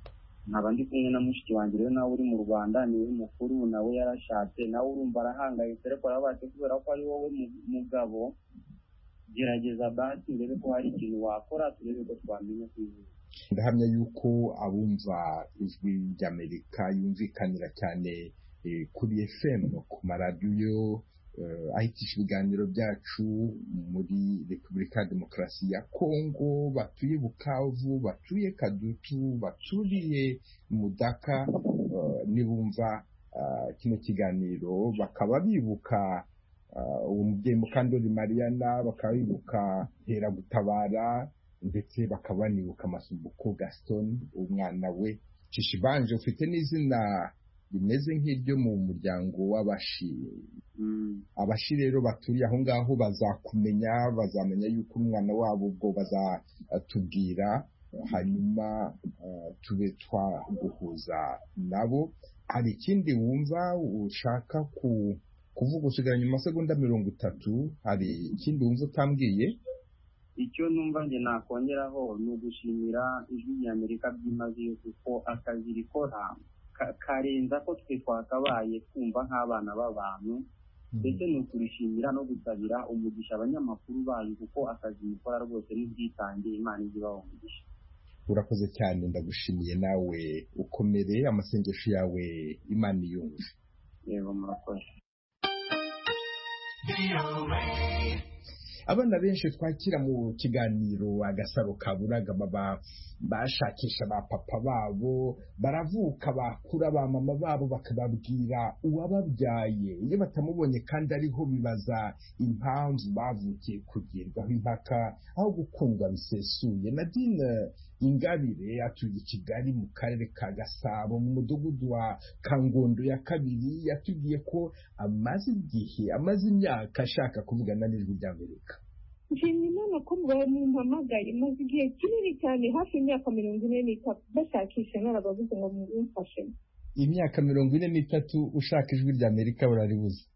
nkaba ndi kumwe na mushiki wanjye rero nawe uri mu Rwanda niwe mukuru nawe yarashatse nawe urumva arahangayitse ariko arabaye kubera ko ari wowe mugabo gerageza basi urebe ko hari ikintu wakora turebe ko twamenya kwivuza. Ndahamya yuko abumva ijwi ry'Amerika yumvikanira cyane kuri F M ku maradiyo ahitisha ibiganiro byacu muri Repubulika ya Demokarasi ya Kongo, batuye Bukavu, batuye Kadutu, baturiye Mudaka, nibumva kino kiganiro bakaba bibuka umubyeyi Mukandori Mariana, bakaba bibuka Hera Gutabara, ndetse bakaba nibuka Masumbuko Gaston umwana we. Cishibanje ufite n'izina rimeze nk'iryo mu muryango w'abashi. Abashi rero baturiye aho ngaho bazakumenya, bazamenya yuko umwana wabo ubwo bazatubwira, hanyuma tube twaguhuza nabo. Hari ikindi wumva ushaka kuvuga usigaranye amasegonda mirongo itatu? Hari ikindi wumva utambwiye? Icyo numva nge nakongeraho ni ugushimira ijwi ry'Amerika byimazeyo kuko akazi rikora karenza ko twe twakabaye twumva nk'abana b'abantu, ndetse ni ukurishimira no gusabira umugisha abanyamakuru bayo kuko akazi mukora rwose n'ubwitange Imana izibaho umugisha. Urakoze cyane, ndagushimiye, nawe ukomere, amasengesho yawe Imana iyumve. Yego murakoze. Abana benshi twakira mu kiganiro Agasaro Kaburaga baba bashakisha ba papa babo, baravuka bakura ba mama babo bakababwira uwababyaye. Iyo batamubonye kandi ariho bibaza impamvu bavukiye kugirwaho impaka aho gukundwa bisesuye. Nadine Ingabire atuye i Kigali mu karere ka Gasabo mu mudugudu wa Kangondo ya kabiri, yatubwiye ko amaze igihe amaze imyaka ashaka kuvugana n'ijwi ry'Amerika. Nshimye Imana ko mumpamagaye, maze igihe kinini cyane hafi imyaka mirongo ine n'itatu bashakisha narababuze ngo mumfashe. Imyaka mirongo ine n'itatu ushaka ijwi ry'Amerika uraribuze?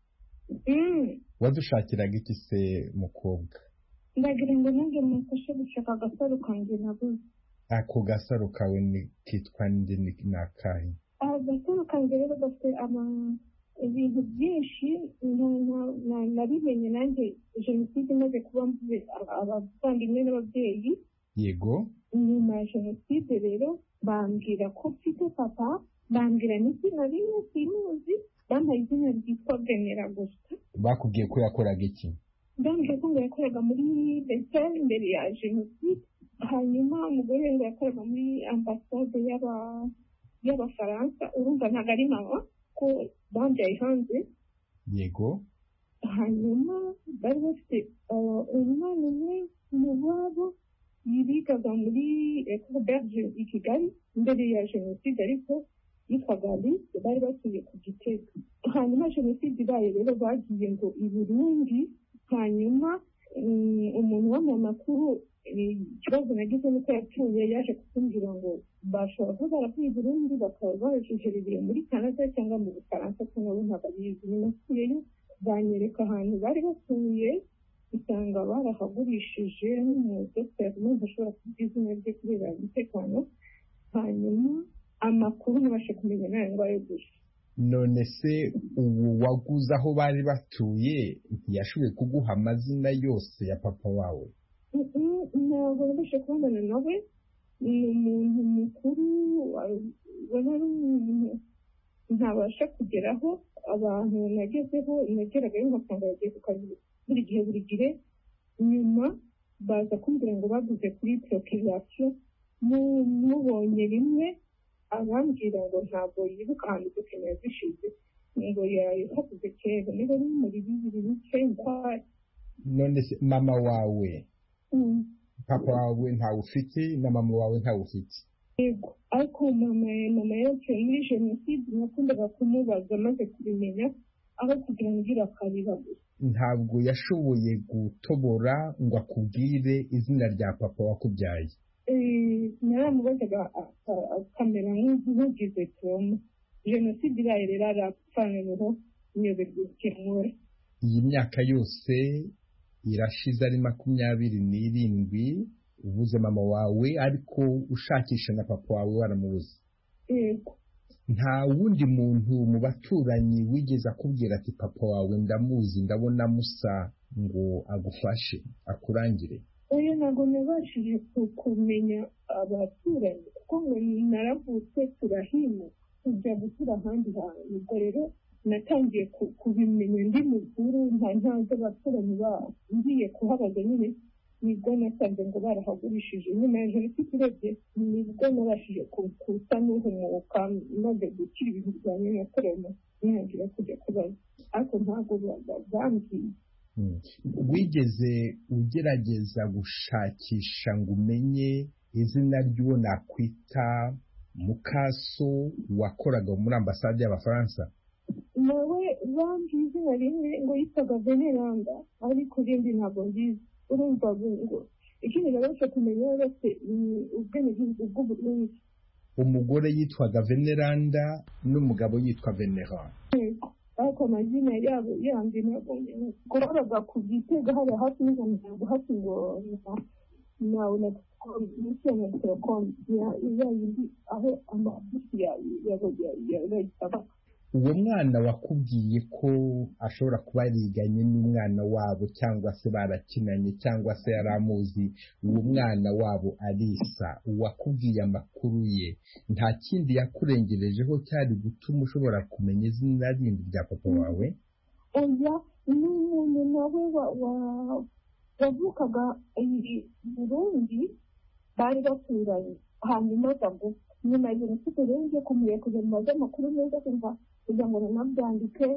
Mm. Wadushakiraga iki se mukobwa? Ndagira ngo nange mumfashe gushaka agasaro kanjye nabuze. Ako gasaro kawe ni kitwa nde nakahe? Agasaro kanjye rero gafite ama ibintu byinshi nabimenye nanjye jenoside imaze kuba mvuze abavandimwe n'ababyeyi. Yego. Nyuma ya jenoside rero bambwira ko mfite papa, bambwira n'izina rimwe simuzi, bampaye izina ryitwa Bwenera gusa. Bakubwiye ko yakoraga iki? Bambwiye ko ngo yakoraga muri Bethel mbere ya jenoside, hanyuma umugore ngo yakoraga muri ambasade y'Abafaransa. Urumva ntabwo ari mama ko bambyaye hanze. Yego. Hanyuma bari bafite umwana umwe mu babo yigaga muri Ecole Berger i Kigali mbere ya jenoside, ariko yitwaga Alice, bari batuye ku Gitega. Hanyuma jenoside ibaye rero bagiye ngo i Burundi, hanyuma umuntu w'amakuru ikibazo nagize nuko yapfuye, yaje kutumbwira ngo bashobora kuba baravuye i Burundi bakaba bajejereye muri Canada cyangwa mu Bufaransa cyangwa bo ntabwo abizi. Nasubiyeyo banyereka ahantu bari batuye, usanga barahagurishije n'umudogiteri n'umuntu ashobora kuvuga izina rye kubera umutekano. Hanyuma amakuru ntibashe kumenya nayo ngayo gusa. None se ubu waguze aho bari batuye ntiyashoboye kuguha amazina yose ya papa wawe? Ntabwo nabashe kubonana nawe, ni umuntu mukuru ubona ari umuntu ntabasha kugeraho. Abantu nagezeho nageragayo nkasanga yagiye ku kazi buri gihe buri gihe, nyuma baza kumbwira ngo baguze kuri procreation, mubonye rimwe abambwira ngo ntabwo yibuka ahantu dukeneye zishize, ngo yahaguze kera, niba ari muri bibiri n'icyenda. None se mama wawe, papa wawe ntawe ufite na mama wawe ntawe ufite? Yego, ariko mama mama yapfuye muri jenoside, nakundaga kumubaza maze kubimenya aho kugira ngo ngira akarira gusa. Ntabwo yashoboye gutobora ngo akubwire izina rya papa wakubyaye? Naramubazaga akamera nk'ugize trauma. Jenoside iraye rero arapfana niho nyoberwa ikimura. Iyi myaka yose irashize ari makumyabiri n'irindwi ubuze mama wawe, ariko ushakisha na papa wawe waramubuze? yego nta wundi muntu mu baturanyi wigeze akubwira ati papa wawe ndamuzi ndabona musa ngo agufashe akurangire? oya ntabwo nabashije kumenya abaturanyi kuko ngo naravutse turahima tujya gutura ahandi hantu, ubwo rero natangiye kubimenya ndi mukuru nta ntazi abaturanyi babo, ngiye kuhabaza nyine nibwo nasanze ngo barahagurishije. nyuma ya jenoside urebye nibwo nabashije kusa n'uhumuka maze gukira ibintu bijyanye na korona ntangira kujya kubaza, ariko ntabwo bambwiye. wigeze ugerageza gushakisha ngo umenye izina ry'uwo nakwita mukaso wakoraga muri ambasade y'Abafaransa? nawe bambwiye izina rimwe ngo yitwaga Veneranda, ariko rindi ntabwo nziza. urumva ngo ikindi nabasha kumenya wese ubwenegihugu bw'Uburundi. umugore yitwaga Veneranda n'umugabo yitwa Venerand. ariko amazina yabo yandi ntabwo kuroraga ku Gitega hari hafi y'ijana hafi ngo nawe na Lucien Telecom ya yindi aho amabisi ya ya ya uwo mwana wakubwiye ko ashobora kuba yariganye n'umwana wabo cyangwa se barakinanye cyangwa se yari amuzi, uwo mwana wabo Alisa wakubwiye amakuru ye, nta kindi yakurengerejeho cyari gutuma ushobora kumenya izina rindi rya papa wawe? oya n'umuntu nawe wavukaga i Burundi bari baturanye, hanyuma bavuga nyuma ya jenoside rero ngiye kumureka kugira ngo maze amakuru meza kumva kugira ngo nanabyandike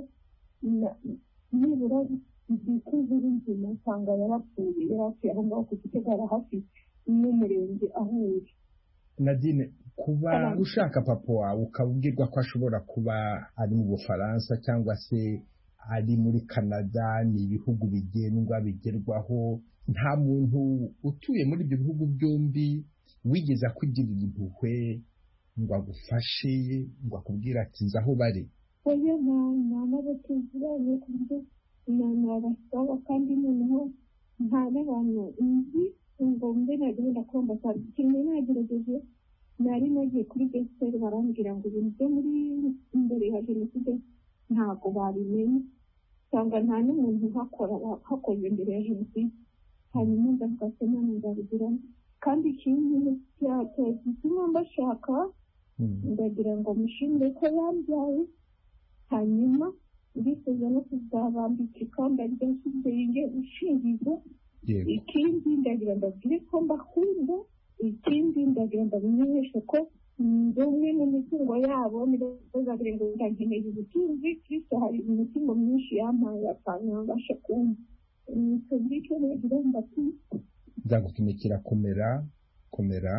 nibura iby'izuru nzima nsanga yarapfuye yarapfuye aho ngaho ku Gitega hafi n'umurenge aho uri. Nadine, kuba ushaka papa wawe ukabwirwa ko ashobora kuba ari mu Bufaransa cyangwa se ari muri Canada, ni ibihugu bigendwa bigerwaho, nta muntu utuye muri ibyo bihugu byombi wigeze akugirira impuhwe ngo agufashe ngo akubwire ati nzi aho bari? oya nta nabo tuziranye ku buryo nabasaba, kandi noneho nta n'abantu nzi ngo mbe nagenda ku ambasade. kimwe nagerageje nari nagiye kuri gesiteri barambwira ngo ibintu byo muri imbere ya jenoside ntabwo babimenye cyangwa nta n'umuntu uhakora hakoze imbere ya jenoside. hanyuma ndavuga se none ndabigiramo, kandi ikindi cyatuma mbashaka ndagira ngo mushimire ko yambyaye, hanyuma ndifuza no kuzabambika ikamba rya kibyeyi ushingiza. ikindi ndagira ndabwire ko mbakunda, ikindi ndagira ndabamenyeshe ko ndi umwe mu mitungo yabo ntibazagira ngo ndankeneye ubutunzi, Kristo hari imitungo myinshi yampaye akanyabasha kumva. tubwike nagira mbati nzagutumikira komera komera.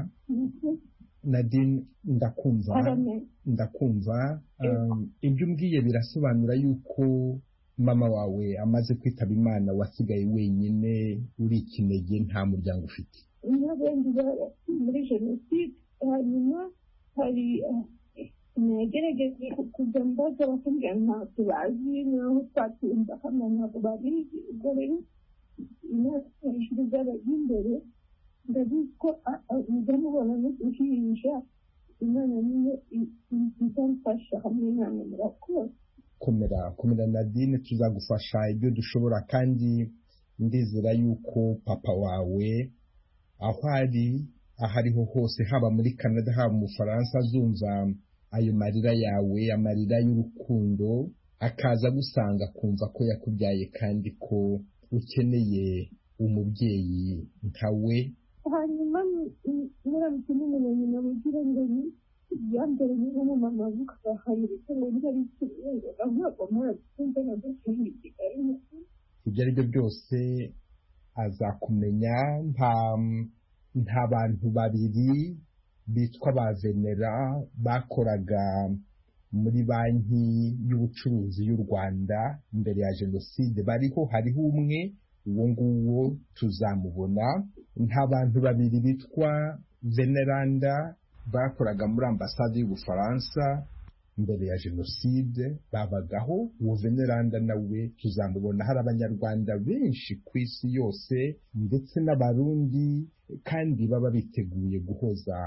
Nadine, ndakumva ndakumva ibyo umbwiye birasobanura yuko mama wawe amaze kwitaba Imana wasigaye wenyine uri ikinege, nta muryango ufite. n'abandi muri jenoside. hanyuma hari nagerageje kujya mbaza bakambwira ntabwo bazi n'aho twatumva hano ntabwo babizi. ubwo rero imyaka hejuru z'abajya imbere ndabizi ko mujya mubona n'uduhinja Imana niyo izamfasha hamwe namwe murakoze. komera komera Nadine, tuzagufasha ibyo dushobora, kandi ndizera yuko papa wawe aho ari aho ariho hose, haba muri Canada haba mu Bufaransa, azumva ayo marira yawe, amarira y'urukundo, akaza gusanga kumva ko yakubyaye kandi ko ukeneye umubyeyi nkawe. hanyuma muramutse mumenye namugira ngo ni yambere ni nk'umumama avuga hari ibitego byari bikiriye ntabwo murabikunze nabyo cyihirika. ibyo ari byo byose azakumenya. nta nta bantu babiri bitwa ba Venera bakoraga muri banki y'ubucuruzi y'u Rwanda mbere ya jenoside bariho, hariho umwe, uwo nguwo tuzamubona. nta bantu babiri bitwa Veneranda bakoraga muri ambasade y'Ubufaransa mbere ya jenoside babagaho, uwo Veneranda nawe tuzamubona. hari abanyarwanda benshi ku isi yose ndetse n'abarundi kandi baba biteguye guhoza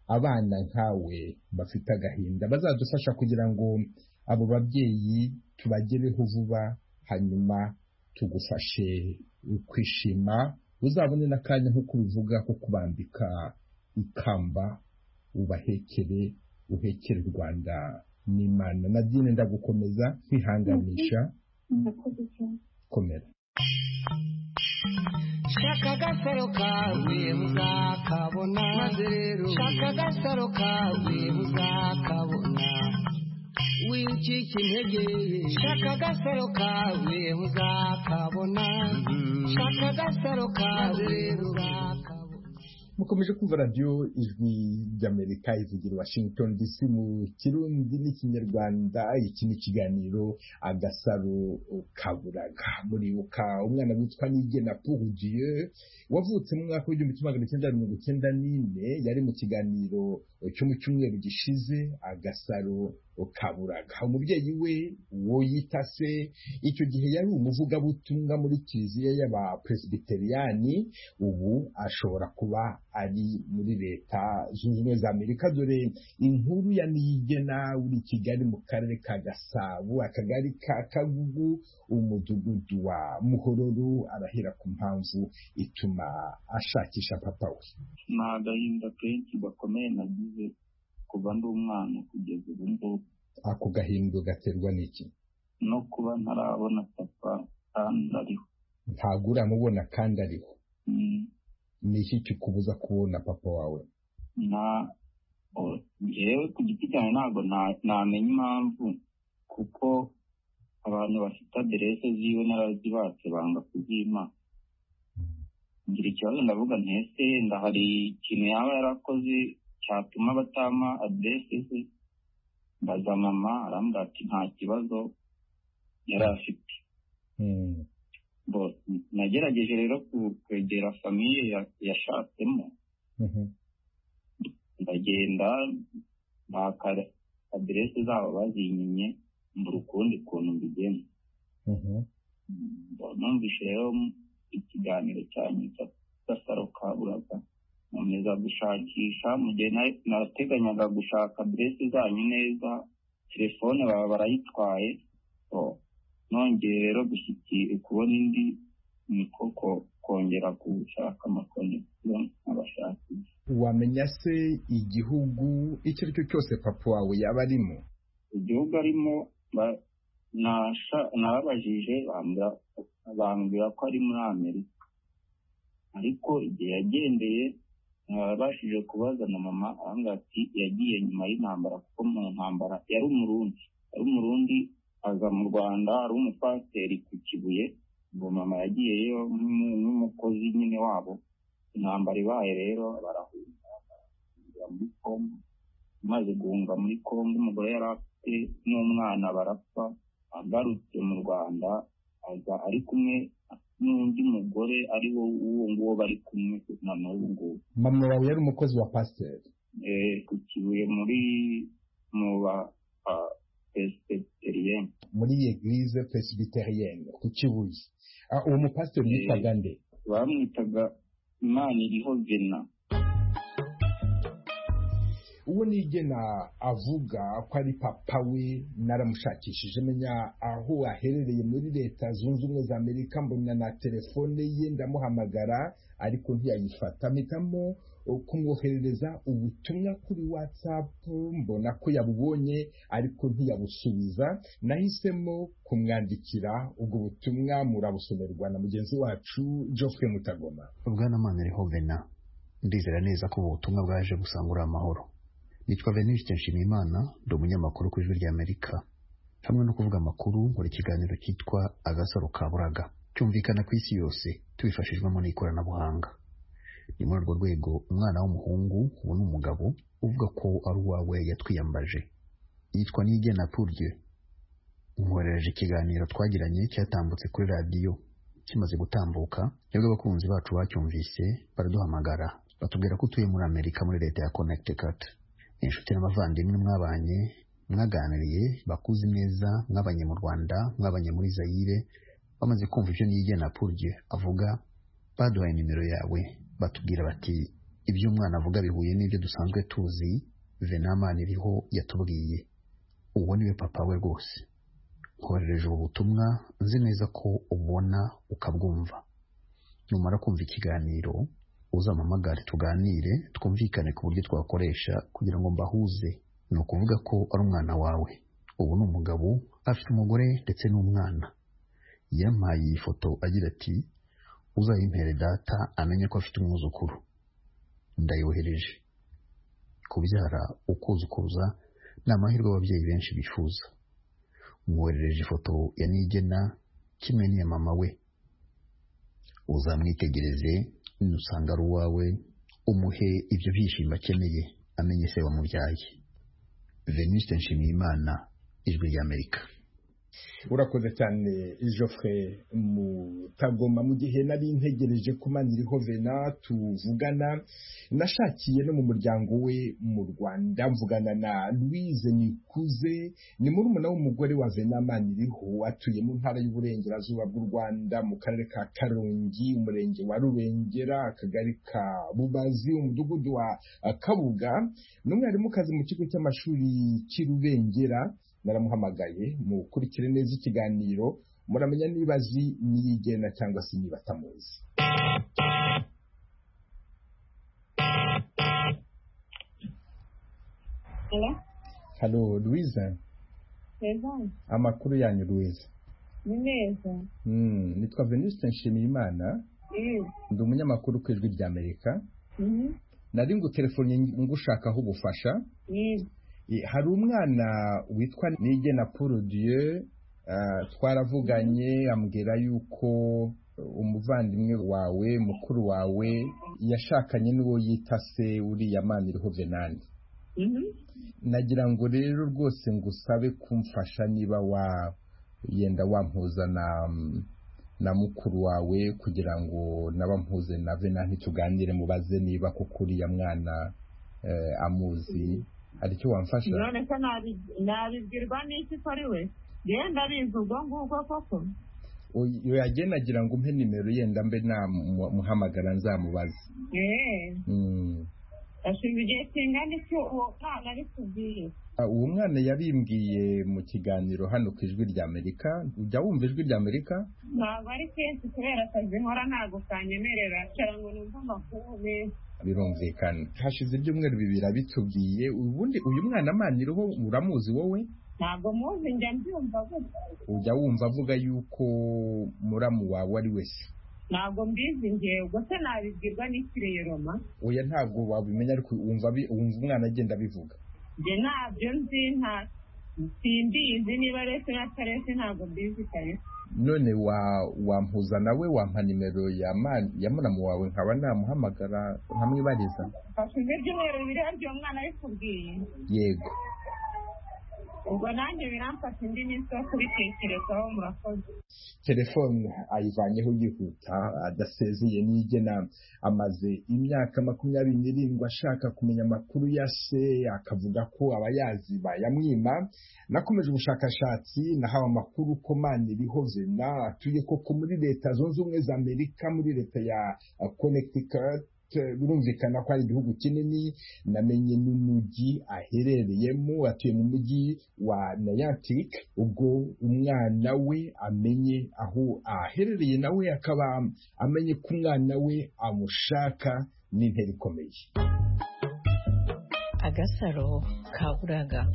abana nkawe bafite agahinda bazadufasha kugira ngo abo babyeyi tubagereho vuba, hanyuma tugufashe kwishima, uzabone n'akanya nk'uko ubivuga ko kubambika ikamba, ubahekere uhekere u Rwanda n'Imana. Nadine, ndagukomeza kwihanganisha, komera. Shaka agasaro kawe uzakabona, maze rero shaka agasaro kawe uzakabona, wicika intege, shaka agasaro kawe uzakabona, shaka agasaro kawe rero uzakabona. Mukomeje kumva radiyo Ijwi ry'Amerika ivugira Washington D C mu Kirundi n'Ikinyarwanda. Iki ni ikiganiro Agasaro Kaburaga. Muribuka umwana witwa Nigena Pour Dieu wavutse mu mwaka w'igihumbi kimwe magana cyenda mirongo icyenda n'ine, yari mu kiganiro cyo mu cyumweru gishize Agasaro Kaburaga. Umubyeyi we wo yita se icyo gihe yari umuvugabutumwa muri kiliziya y'Abapresbiteriyani, ubu ashobora kuba ari muri Leta Zunze Ubumwe za Amerika. Dore inkuru ya Niyigena uri Kigali mu karere ka Gasabo, akagari ka Kagugu, umudugudu wa Muhororo. Arahera ku mpamvu ituma ashakisha papa we. Ni agahinda kenshi gakomeye nagize kuva ndi umwana kugeza ubu ngubu. Ako gahinda gaterwa n'iki? No kuba ntarabona papa kandi ariho. Ntabwo uramubona kandi ariho? Ni iki kikubuza kubona papa wawe? Na yewe ku giti cyane ntabwo namenya impamvu, kuko abantu bafite aderese ziwe narazibatse banga kuzima. Ngira ikibazo ndavuga ntese yenda hari ikintu yaba yarakoze cyatuma batama aderese ze. Mbaza mama arambwira ati nta kibazo yari afite. Nagerageje rero kwegera famiye yashatsemo, ndagenda baka aderese zabo bazinyinye, mbura ukundi kuntu mbigenza. Numvise rero ikiganiro cyanyu cy'Agasaro Kaburaga, nkomeza gushakisha. Mu gihe nateganyaga gushaka aderese zanyu neza, telefone baba barayitwaye. Nongeye rero gushyikira kubona indi, niko kongera gushaka amakonegisiyo nk'abashakisha. Wamenya se igihugu icyo ari cyo cyose papa wawe yaba arimo? Igihugu arimo narabajije bambwira ko ari muri Amerika, ariko igihe yagendeye nabashije kubaza na mama arambwira ati yagiye nyuma y'intambara, kuko mu ntambara yari umurundi yari umurundi aza mu Rwanda ari umupasiteri ku Kibuye. Ngo mama yagiyeyo nk'umukozi nyine wabo. Intambara ibaye rero barahunga muri Kongo. Maze guhunga muri Kongo, umugore yari afite n'umwana barapfa. Agarutse mu Rwanda aza ari kumwe n'undi mugore ari wo uwo nguwo bari kumwe na n'ubu ngubu. Mama wawe yari umukozi wa pasiteri? Eh, ku Kibuye muri mu ba Presbyterienne, muri Eglise Presbyterienne ku Kibuye. Uwo mupasiteri yitwaga nde? Bamwitaga Imaniriho Vena. Uwo Niyigena avuga ko ari papa we naramushakishije menya aho aherereye muri Leta Zunze Ubumwe za Amerika, mbona na telefone ye ndamuhamagara ariko ntiyayifata. Mpitamo kumwoherereza ubutumwa kuri WhatsApp, mbona ko yabubonye ariko ntiyabusubiza. Nahisemo kumwandikira, ubwo butumwa murabusomerwa na mugenzi wacu Geoffrey Mutagoma. Bwana Imaniriho Vena, ndizera neza ko ubutumwa bwaje gusangura amahoro. Nitwa Venuste Nshimiyimana, ndi umunyamakuru ku Ijwi ry'Amerika. Hamwe no kuvuga amakuru, nkora ikiganiro cyitwa Agasaro Kaburaga, cyumvikana ku isi yose tubifashijwemo n'ikoranabuhanga. Ni muri urwo rwego umwana w'umuhungu, ubu ni umugabo, uvuga ko ari uwawe yatwiyambaje. Yitwa Niyigena Pour Dieu. Umwoherereje ikiganiro twagiranye cyatambutse kuri radiyo. Kimaze gutambuka, nibwo abakunzi bacu bacyumvise baraduhamagara, batubwira ko utuye muri Amerika muri Leta ya Connecticut. Inshuti n'abavandimwe mwabanye, mwaganiriye, bakuzi neza, mwabanye mu Rwanda, mwabanye muri Zaire, bamaze kumva ibyo Niyigena Pour Dieu avuga, baduhaye nimero yawe, batubwira bati ibyo umwana avuga bihuye n'ibyo dusanzwe tuzi Venamani iriho yatubwiye. Uwo niwe papa we rwose. Nkoherereje ubu butumwa nzi neza ko ubona ukabwumva. Numara kumva ikiganiro uzampamagare tuganire twumvikane ku buryo twakoresha kugira ngo mbahuze. Ni ukuvuga ko ari umwana wawe. Ubu ni umugabo afite umugore ndetse n'umwana. Yampaye iyi foto agira ati uzayimpere data amenye ko afite umwuzukuru. Ndayohereje. Kubyara ukuzukuruza ni amahirwe ababyeyi benshi bifuza. Mwoherereje ifoto ya Nigena kimwe n'iya mama we. Uzamwitegereze nusanga ari uwawe umuhe ibyo byishimo akeneye amenye se wamubyaye. Venuste Nshimiyimana, Ijwi ry'Amerika. Urakoze cyane Geoffrey Mutagoma. Mu gihe nari ntegereje ko Maniriho Vena tuvugana, nashakiye no mu muryango we mu Rwanda mvugana na Louise Nikuze, ni murumuna w'umugore wa Vena Maniriho, atuye mu ntara y'Uburengerazuba bw'u Rwanda mu karere ka Karongi, umurenge wa Rubengera, akagari ka Bubazi, umudugudu wa Kabuga. N'umwarimukazi mu kigo cy'amashuri cy'Irubengera. Naramuhamagaye mukurikire neza ikiganiro muramenya niba azi Niyigena cyangwa se niba atamuzi. Hello? Hello, Louise. Hello. Amakuru yanyu Louise? Ni neza. Mm, nitwa Venuste Nshimiyimana. Mm. Ndi umunyamakuru ku Ijwi ry'Amerika. Mhm. Nari ngo telefone ngushakaho ubufasha. Mm. Hari umwana witwa Nigena Paul Dieu, uh, twaravuganye ambwira yuko umuvandimwe wawe mukuru wawe yashakanye n'uwo yita se uriya Maniriho Venani. Mhm. Nagira ngo rero rwose ngusabe kumfasha niba wa yenda wampuza na na mukuru wawe kugira ngo nabampuze na Venani tuganire mubaze niba kuko uriya mwana eh, amuzi. Hari icyo wamfasha? None ko nabibwirwa n'iki ko ari we? Yenda bizi ubwo ngubwo koko? Uyu yagenda agira ngo umpe nimero yenda mbe namuhamagara nzamubaza. Eh. Mm. Ashinzwe igihe kingana iki uwo mwana abikubwiye? Uwo mwana yabimbwiye mu kiganiro hano ku Ijwi ry'Amerika. Ujya wumva Ijwi ry'Amerika? Ntabwo ari kenshi kubera akazi nkora ntabwo kanyemerera cyangwa ngo numva amakuru meza. Birumvikana. Hashize ibyumweru bibiri abitubwiye. Ubundi uyu mwana Maniriho uramuzi wowe? Ntabwo muzi, njya mbyumva gutya. Ujya wumva avuga yuko muramu wawe ari wese? Ntabwo mbizi njyewe, ubwo se nabibwirwa n'ikirero ma? Oya, ntabwo wabimenya ariko wumva wumva umwana agenda abivuga. Njye ntabyo nzi, nta simbizi, niba rese na tarese ntabwo mbizi kare. None wa wampuza nawe wampa nimero ya man ya muramu wawe nkaba namuhamagara nkamwibariza? Hashize ibyumweru bibiri aryo umwana abikubwiye? Yego. Ubwo nanjye biramfata indi minsi yo kubitekerezaho. Murakoze. Telefone ayivanyeho yihuta adasezeye. Nigena amaze imyaka makumyabiri n'irindwi ashaka kumenya amakuru ya se, akavuga ko abayazi bayamwima. Nakomeje ubushakashatsi nahawe amakuru ko Maniriho Vena atuye koko muri Leta Zunze Ubumwe za Amerika, muri leta ya Connecticut. Birumvikana ko ari igihugu kinini. Namenye n'umujyi aherereyemo, atuye mu mujyi wa Nyayatik. Ubwo umwana we amenye aho aherereye, nawe akaba amenye ko umwana we amushaka, n'intera ikomeye. Agasaro Kaburaga.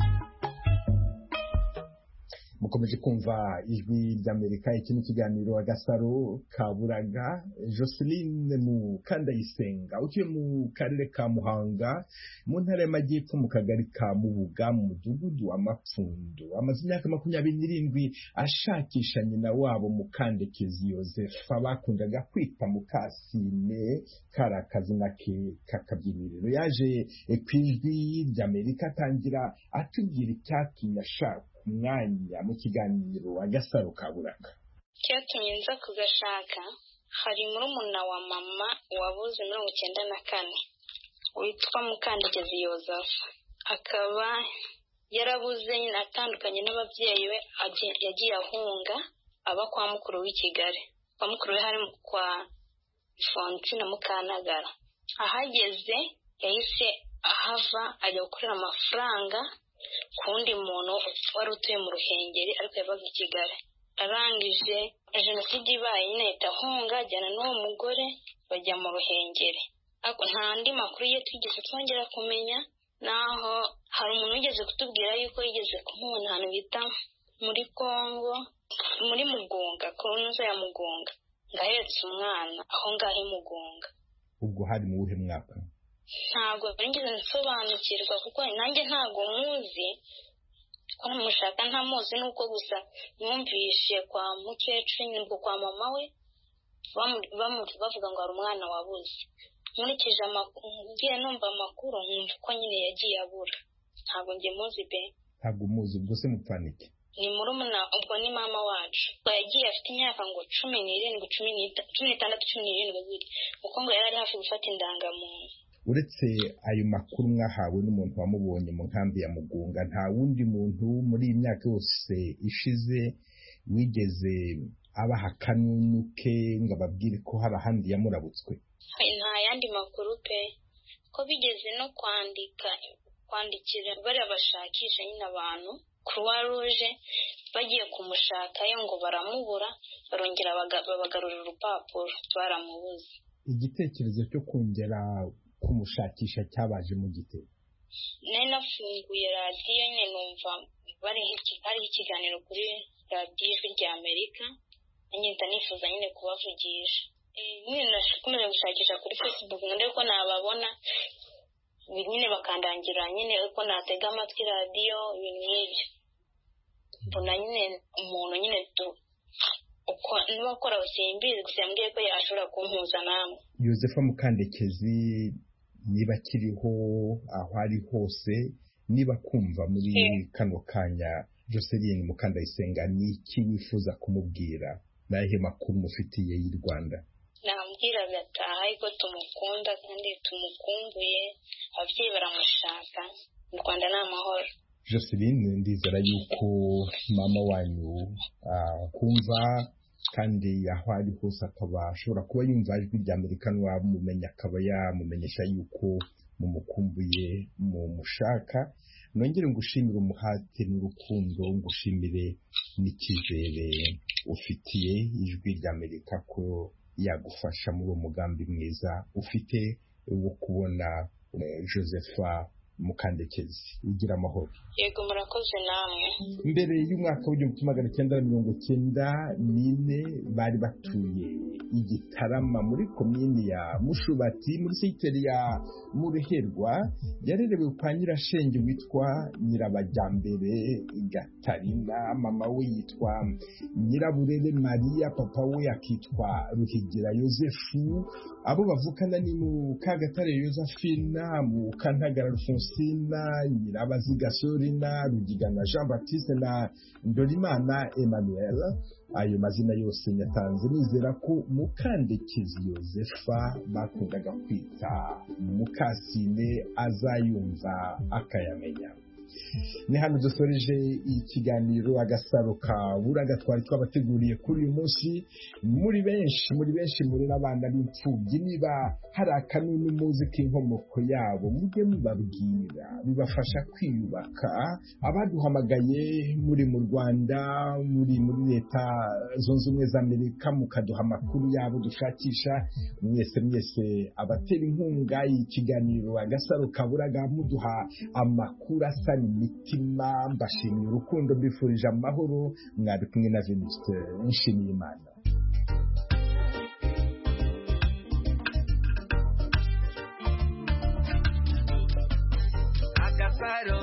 Mukomeje kumva Ijwi ry'Amerika, iki ni ikiganiro Agasaro Kaburaga. Joseline Mukandayisenga utuye mu karere ka Muhanga mu ntara y'Amajyepfo mu kagari ka Mubuga mu mudugudu wa Mapfundo, amaze imyaka makumyabiri n'irindwi ashakisha nyina wabo Mukandekezi Yosefa bakundaga kwita Mukasine, kari akazina ke k'akabyiniriro. Yaje ku Ijwi ry'Amerika atangira atubwira icyatumye ashaka umwanya mu kiganiro Agasaro Kaburaga. Cyatumye nza kugashaka, hari murumuna wa mama wabuze mirongo icyenda na kane witwa Mukandekezi Yosefa, akaba yarabuze nyine atandukanye n'ababyeyi be, yagiye ahunga aba kwa mukuru w'i Kigali. Kwa mukuru we hari kwa Fontine Mukanagara. ahageze yahise ahava ajya gukorera amafaranga ku wundi muntu wari utuye mu Ruhengeri ariko yabaga i Kigali. Arangije jenoside ibaye nyine ahita ahunga ajyana n'uwo mugore bajya mu Ruhengeri. Ariko nta andi makuru ye twigeze twongera kumenya, naho hari umuntu wigeze kutubwira yuko yigeze kumubona ahantu bita muri Kongo muri Mugunga, kurunuza ya Mugunga, ngahetse umwana aho ngaho i Mugunga. Ubwo hari mu wuhe mwaka? Ntabwo nigeze nsobanukirwa kuko nanjye ntabwo muzi ko namushaka, ntamuzi nuko gusa numvishe kwa mukecuru nibwo kwa mama we bavuga ngo hari umwana wabuze. Nkurikije amakuru ngiye numva amakuru nkumva ko nyine yagiye abura. Ntabwo njye muzi be. Ntabwo muzi, ubwo se mupfanike? Ni murumuna, ubwo ni mama wacu. Yagiye afite imyaka ngo cumi n'irindwi cumi n'itandatu cumi n'irindwi biri kuko ngo yari hafi gufata indangamuntu. Uretse ayo makuru mwahawe n'umuntu wamubonye mu nkambi ya Mugunga, nta wundi muntu muri iyi myaka yose ishize wigeze abaha kanunu ke ngo ababwire ko hari ahandi yamurabutswe? Nta yandi makuru pe, ko bigeze no kwandika kwandikira bari bashakisha nyine abantu Croix Rouge bagiye kumushakayo ngo baramubura, barongera babagarurira urupapuro baramubuze. Igitekerezo cyo kongera kumushakisha cyabaje mu gitero? Nari nafunguye radiyo nyine numva bari hari ikiganiro kuri radiyo Ijwi rya Amerika, nyine nifuza nyine kubavugisha. Nyine nakomeje gushakisha kuri Facebook ngo ko nababona, nyine bakandangira nyine ko natega amatwi radiyo ibintu nk'ibyo. Mbona nyine umuntu nyine tu uko n'abakora usimbizi gusa yambwiye ko yashobora kumpuza namwe. Yosefa Mukandekezi niba kiriho aho ari hose, niba kumva muri kano kanya Joseline Mukandayisenga ni iki wifuza kumubwira? Nahe makuru mufitiye y'u Rwanda? Nambwira gataha ariko tumukunda kandi tumukumbuye, ababyeyi baramushaka, mu Rwanda ni amahoro. Joseline, ndizera yuko mama wanyu kumva kandi aho ari hose akaba ashobora kuba yumva Ijwi rya Amerika, n'uwamumenya akaba yamumenyesha yuko mumukumbuye mumushaka. Nongere ngushimire umuhate n'urukundo, ngushimire n'ikizere ufitiye Ijwi rya Amerika ko yagufasha muri uwo mugambi mwiza ufite wo kubona Josefa Mukandekezi. Ugira amahoro. Yego murakoze namwe. Mbere y'umwaka w'igihumbi magana cyenda na mirongo cyenda n'ine bari batuye i Gitarama muri komini ya Mushubati muri sekiteri ya Mureherwa. Yarerewe kwa nyirashenge witwa Nyirabajyambere Gatarina, mama we yitwa Nyiraburere Maria, papa we akitwa Ruhigira Yosefu. Abo bavukana ni Mukagatare Josephine, Mukantagara Alphonsina, Nyirabaziga Sorina, Rugigana Jean Baptiste na Ndorimana Emmanuel. Ayo mazina yose nyatanze nizera ko Mukandekezi Yosefa bakundaga kwita Mukasine azayumva akayamenya. Ni hano dusoreje ikiganiro Agasaro Kaburaga twari twabateguriye kuri uyu munsi. Muri benshi muri benshi muri n'abana b'imfubyi, niba hari akanunu muzi k'inkomoko yabo mujye mubabwira, bibafasha kwiyubaka. Abaduhamagaye muri mu Rwanda, muri muri Leta Zunze Ubumwe za Amerika, mukaduha amakuru yabo dushakisha, mwese mwese abatera inkunga ikiganiro Agasaro Kaburaga, muduha amakuru asa imitima, mbashimiye urukundo, mbifurije amahoro. Mwari kumwe na Venuste Nshimiyimana. Agasaro